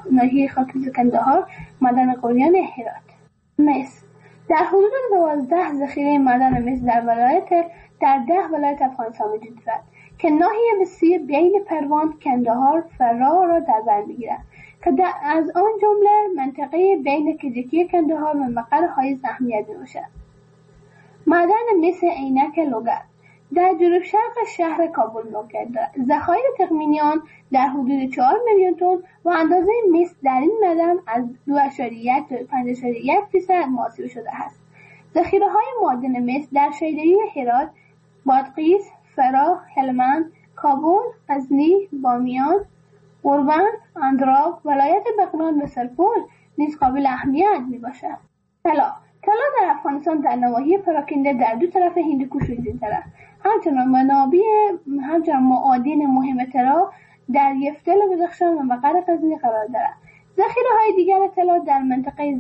کندهار، معدن قلیان هرات. مس در حدود 12 ذخیره معدن مس در 10 ولایت افغانستان وجود دارد که ناحیه وسیع بین پروان، کندهار، فراه را در بر می‌گیرد که از آن جمله منطقه بین کجکی کندهار و مقر حایز اهمیت می‌باشد. معدن مس عینک لوگر در جنوب شرق شهر کابل موقعیت دارد. ذخایر تخمینی آن در حدود 4 میلیون تن و اندازه مس در این معدن از 2.1 تا 5.1% محاسبه شده است. ذخیره‌های معدن مس در شیدایی هرات، بادغیس، فراه، هلمند، کابل، غزنی، بامیان، قربان، اندراب، ولایت بغلان و سرپل نیز قابل اهمیت میباشد. طلا در افغانستان در نواحی پراکنده در دو طرف هندوکش وجود دارد. همچنان معادن مهم طلا در یفتل و بدخشان و مقر غزنی قرار دارد. ذخیره‌های دیگر طلا در منطقه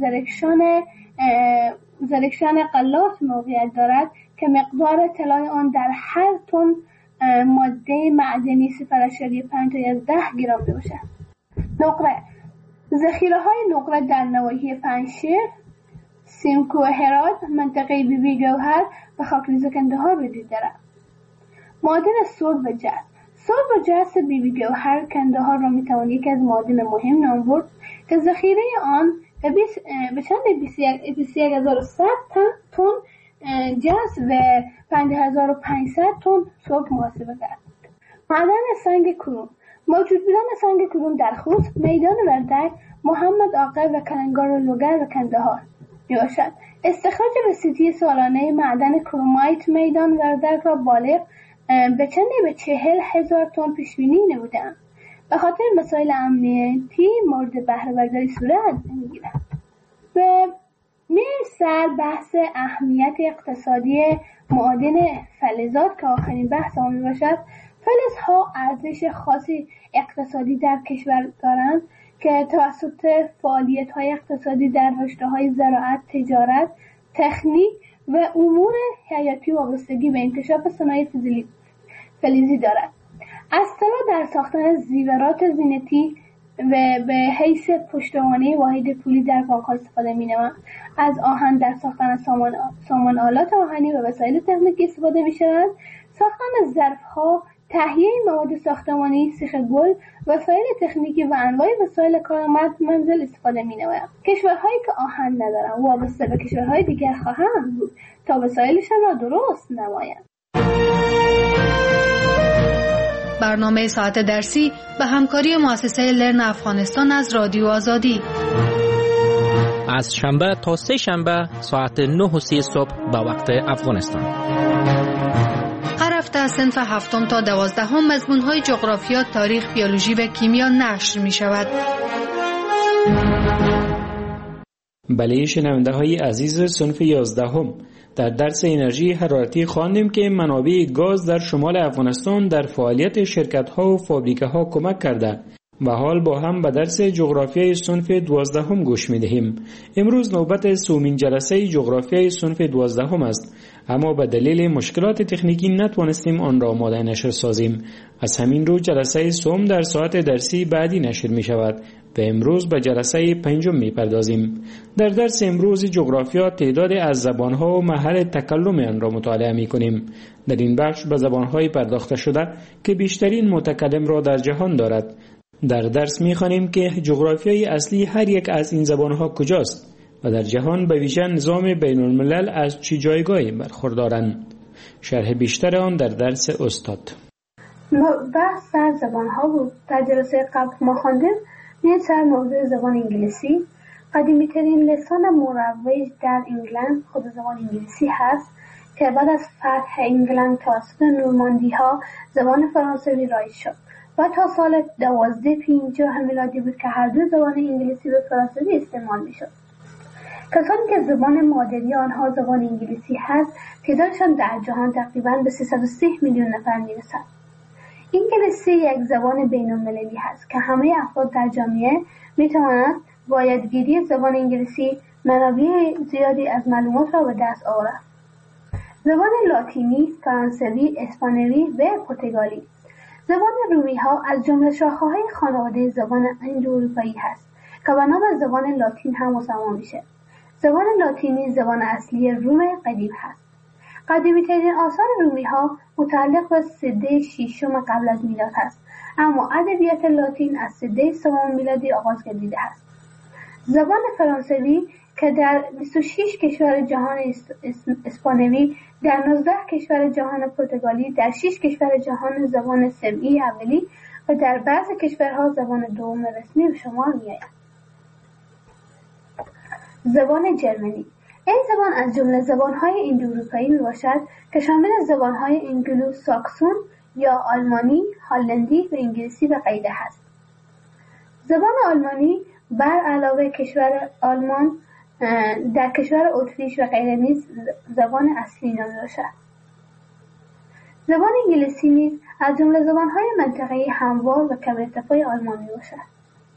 زرکشان قلات موقعیت دارد که مقدار طلای آن در هر تن ماده معدنی 0.5 تا 10 گرم میباشد. نقره ذخیره‌های نقره در نواحی پنجشیر، سیمکو و هرات، منطقه بیبی گوهر و خاکریز کندهار وجود دارد. معادن سرب و جست. سرب و جست بیبی گوهر کندهار را میتوان یکی از معادن مهم نام برد که ذخیره آن به چند 21,100 تن جست و 5,500 تن سرب محاسبه کرد. معدن سنگ کرون. موجود بودن سنگ کرون در خوست، میدان وردک، محمد آقا و کلنگار و لوگر و کندهار میباشد. استخراج وسیطی سالانه معدن کرومایت میدان وردک را بالغ به 40,000 تن پیشبینی نمودند. به خاطر مسائل امنیتی مورد بهره برداری صورت نمیگیرد. به سر بحث اهمیت اقتصادی معادن فلزات که آخرین بحث آن میباشد. فلزها ارزش خاصی اقتصادی در کشور دارند که توسط فعالیت‌های اقتصادی در رشته‌های زراعت، تجارت، تکنیک و امور حیاتی وابستگی به انکشاف صنایع فلزی دارد. از طلا در ساختن زیورات زینتی و به حیث پشتوانه واحد پولی در بانک‌ها استفاده می‌نمایند. از آهن در ساختن سامان آلات آهنی و وسایل تکنیکی استفاده می‌شوند. ساختن ظرف‌ها، تهیه مواد ساختمانی، سیخ گل، وسایل تکنیکی و انواع وسایل کارآمد منزل استفاده می‌نمایند. کشورهایی که آهن ندارند وابسته به کشورهای دیگر خواهند بود تا وسایلشان را درست نمایند. برنامه ساعت درسی به همکاری مؤسسه لرن افغانستان از رادیو آزادی از شنبه تا سه شنبه ساعت 9:30 صبح به وقت افغانستان. هر هفته صنف 7 تا 12 مضمون‌های جغرافیا، تاریخ، بیولوژی و کیمیا نشر می‌شود. بله شنونده‌های عزیز، صنف 11 در درس انرژی حرارتی خواندیم که منابع گاز در شمال افغانستان در فعالیت شرکت‌ها و فابریکه‌ها کمک کرده و حال با هم به درس جغرافیای صنف 12 گوش می‌دهیم. امروز نوبت سومین جلسه جغرافیای صنف 12 است. اما به دلیل مشکلات تکنیکی نتوانستیم آن را آماده نشر سازیم. از همین رو جلسه سوم در ساعت درسی بعدی نشر می شود و امروز به جلسه پنجم می پردازیم. در درس امروز جغرافیا تعداد از زبانها و محل تکلم آن را مطالعه می کنیم. در این بخش به زبانهای پرداخته شده که بیشترین متکلم را در جهان دارد. در درس می خوانیم که جغرافیای اصلی هر یک از این زبانها کجاست و در جهان به ویژه نظام بین الملل از چه جایگاهی برخوردارند. شرح بیشتر آن در درس استاد. بحث سر زبانها بود. در جلسه قبل ما خواندیم سر موضوع زبان انگلیسی. قدیمی ترین لسان مروج در انگلند خود زبان انگلیسی هست که بعد از فتح انگلند توسط نورماندی ها زبان فرانسوی رایج شد و تا سال 1250 میلادی بود که هر دو زبان انگلیسی و فرانسوی استعمال می شد. کسانی که زبان مادری آنها زبان انگلیسی هست تعدادشان در جهان تقریباً به 330 میلیون نفر می رسد. انگلیسی یک زبان بین المللی هست که همه افراد در جامعه می توانند با یادگیری زبان انگلیسی منابع زیادی از معلومات را به دست آورند. زبان لاتینی، فرانسوی، اسپانیایی و پرتغالی. زبان رومی ها از جمله شاخه‌های خانواده زبان اندواروپایی هست که به نام زبان لاتین هم مسمى میشه. زبان لاتینی زبان اصلی روم قدیم هست. قدیمی ترین آثار رومی ها متعلق به سده ششم قبل از میلاد هست، اما ادبیات لاتین از سده سوم میلادی آغاز گردیده است. زبان فرانسوی که در 26 کشور جهان اسپانیایی، در 19 کشور جهان پرتغالی، در 6 کشور جهان زبان سمعی اولی و در بعضی کشورها زبان دوم رسمی به شمار می‌آید. زبان جرمنی. این زبان از جمله زبان‌های اندواروپایی میباشد که شامل زبان‌های انگلو ساکسون یا آلمانی، هلندی و انگلیسی به غیره است. زبان آلمانی بر علاوه کشور آلمان در کشور اتریش و غیره نیز زبان اصلی نامیده باشد. زبان انگلیسی نیز از جمله زبان‌های منطقه‌ای هموار و کم ارتفاع آلمان میباشد.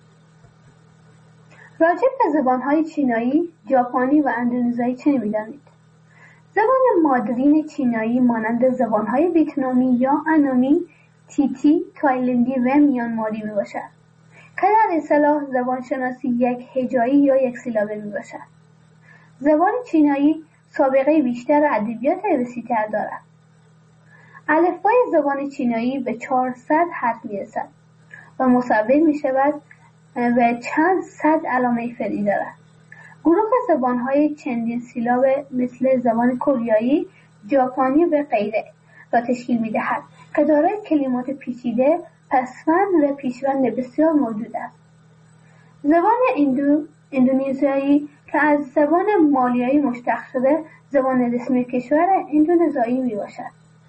راجع به زبان‌های چینایی، ژاپنی و اندونزیایی چه می‌دانید؟ زبان مادرین چینایی مانند زبان‌های ویتنامی یا انامی، تیتی، تایلندی و میانماری میباشد که در اصطلاح زبانشناسی یک هجایی یا یک سیلابه میباشد. زبان چینایی سابقه بیشتر ادبیات وسیع‌تر دارد. الفبای زبان چینایی به 400 حرف میرسد و مصور میشود و چند صد علامه فرعی دارد. گروه زبان‌های چندین سیلاب مثل زبان کره، ژاپنی و غیره را تشکیل می‌دهد که دارای کلمات پیچیده، پسوند و پیشوند بسیار موجود است. زبان اندونزیایی که از زبان مالیایی مشتق شده، زبان رسمی کشور اندونزیایی میباشد.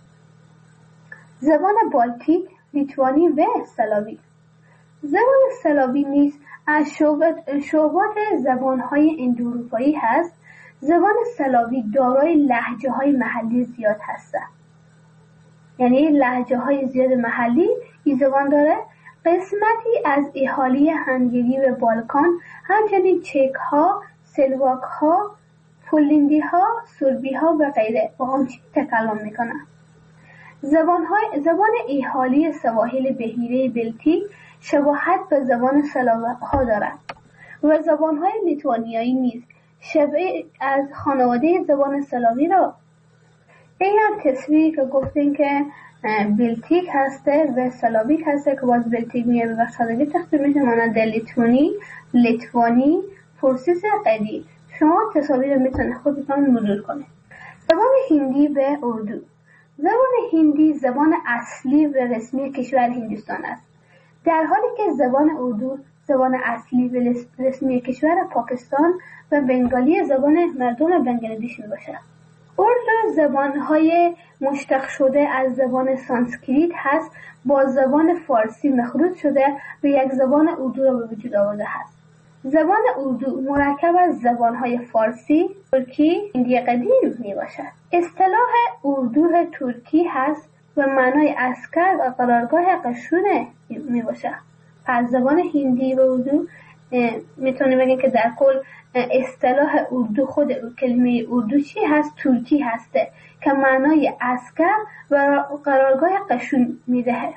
زبان بالتیک، لیتوانی و سلاوی. زبان سلاوی نیز از شعبات زبان‌های اندواروپایی هست. زبان سلاوی دارای لهجه‌های محلی زیاد هستند. یعنی لهجه‌های زیاد محلی این زبان داره. قسمتی از اهالی هنگری و بالکان، همچنین چک‌ها، سلواک‌ها، پولندی‌ها، سربی‌ها و غیره با آن چیز تکلم می‌کنند. زبان اهالی سواحل بحیره بلتیک شباهت به زبان سلاوها دارد و زبان‌های لیتوانیایی نیز شبیه از خانواده زبان سلاوی را. این هم تصویری که گفتیم که بلتیک هسته و سلاویک هسته که باز بلتیک میگه به سادگی تخصیل میشه مانند لیتوانی، پرسیس قدی. شما تصاویر میتونه خودتون مرور کنید. زبان هندی و اردو. زبان هندی زبان اصلی و رسمی کشور هندوستان است، در حالی که زبان اردو زبان اصلی و رسمی کشور پاکستان و بنگالی زبان مردم بنگلادش میباشد. اردو زبانهای مشتق شده از زبان سانسکریت هست، با زبان فارسی مخلوط شده و یک زبان اردو را به وجود آورده است. زبان اردو مرکب از زبانهای فارسی، ترکی، هندی قدیم میباشد. اصطلاح اردو ترکی هست و معنای اسکر و قرارگاه قشون میباشد. پس زبان هندی و اردو میتونیم بگیم که در کل اصطلاح اردو، خود کلمه اردو چی هست؟ ترکی هسته که معنای عسکر و قرارگاه قشون میدهه.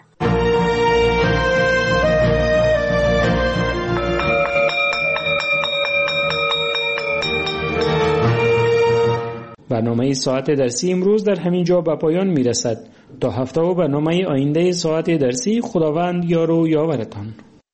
برنامه ساعت درسی امروز در همین جا به پایان میرسد. تا هفته و برنامه آینده ساعت درسی، خداوند یار و یاورتان.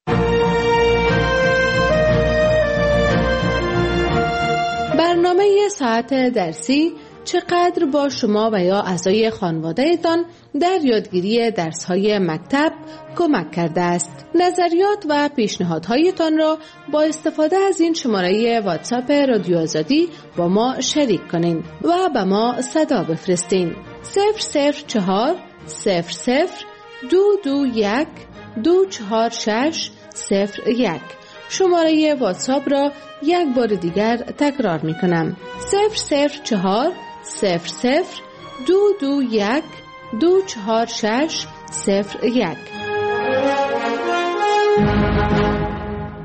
برنامه ساعت درسی چقدر با شما و یا اعضای خانواده‌تان در یادگیری درس‌های مکتب کمک کرده است؟ نظریات و پیشنهادهایتان را با استفاده از این شماره واتساپ رادیو آزادی با ما شریک کنین و به ما صدا بفرستین. 004 00 221 246 01. شماره واتساپ را یک بار دیگر تکرار می کنم. 004 00 221 246 01.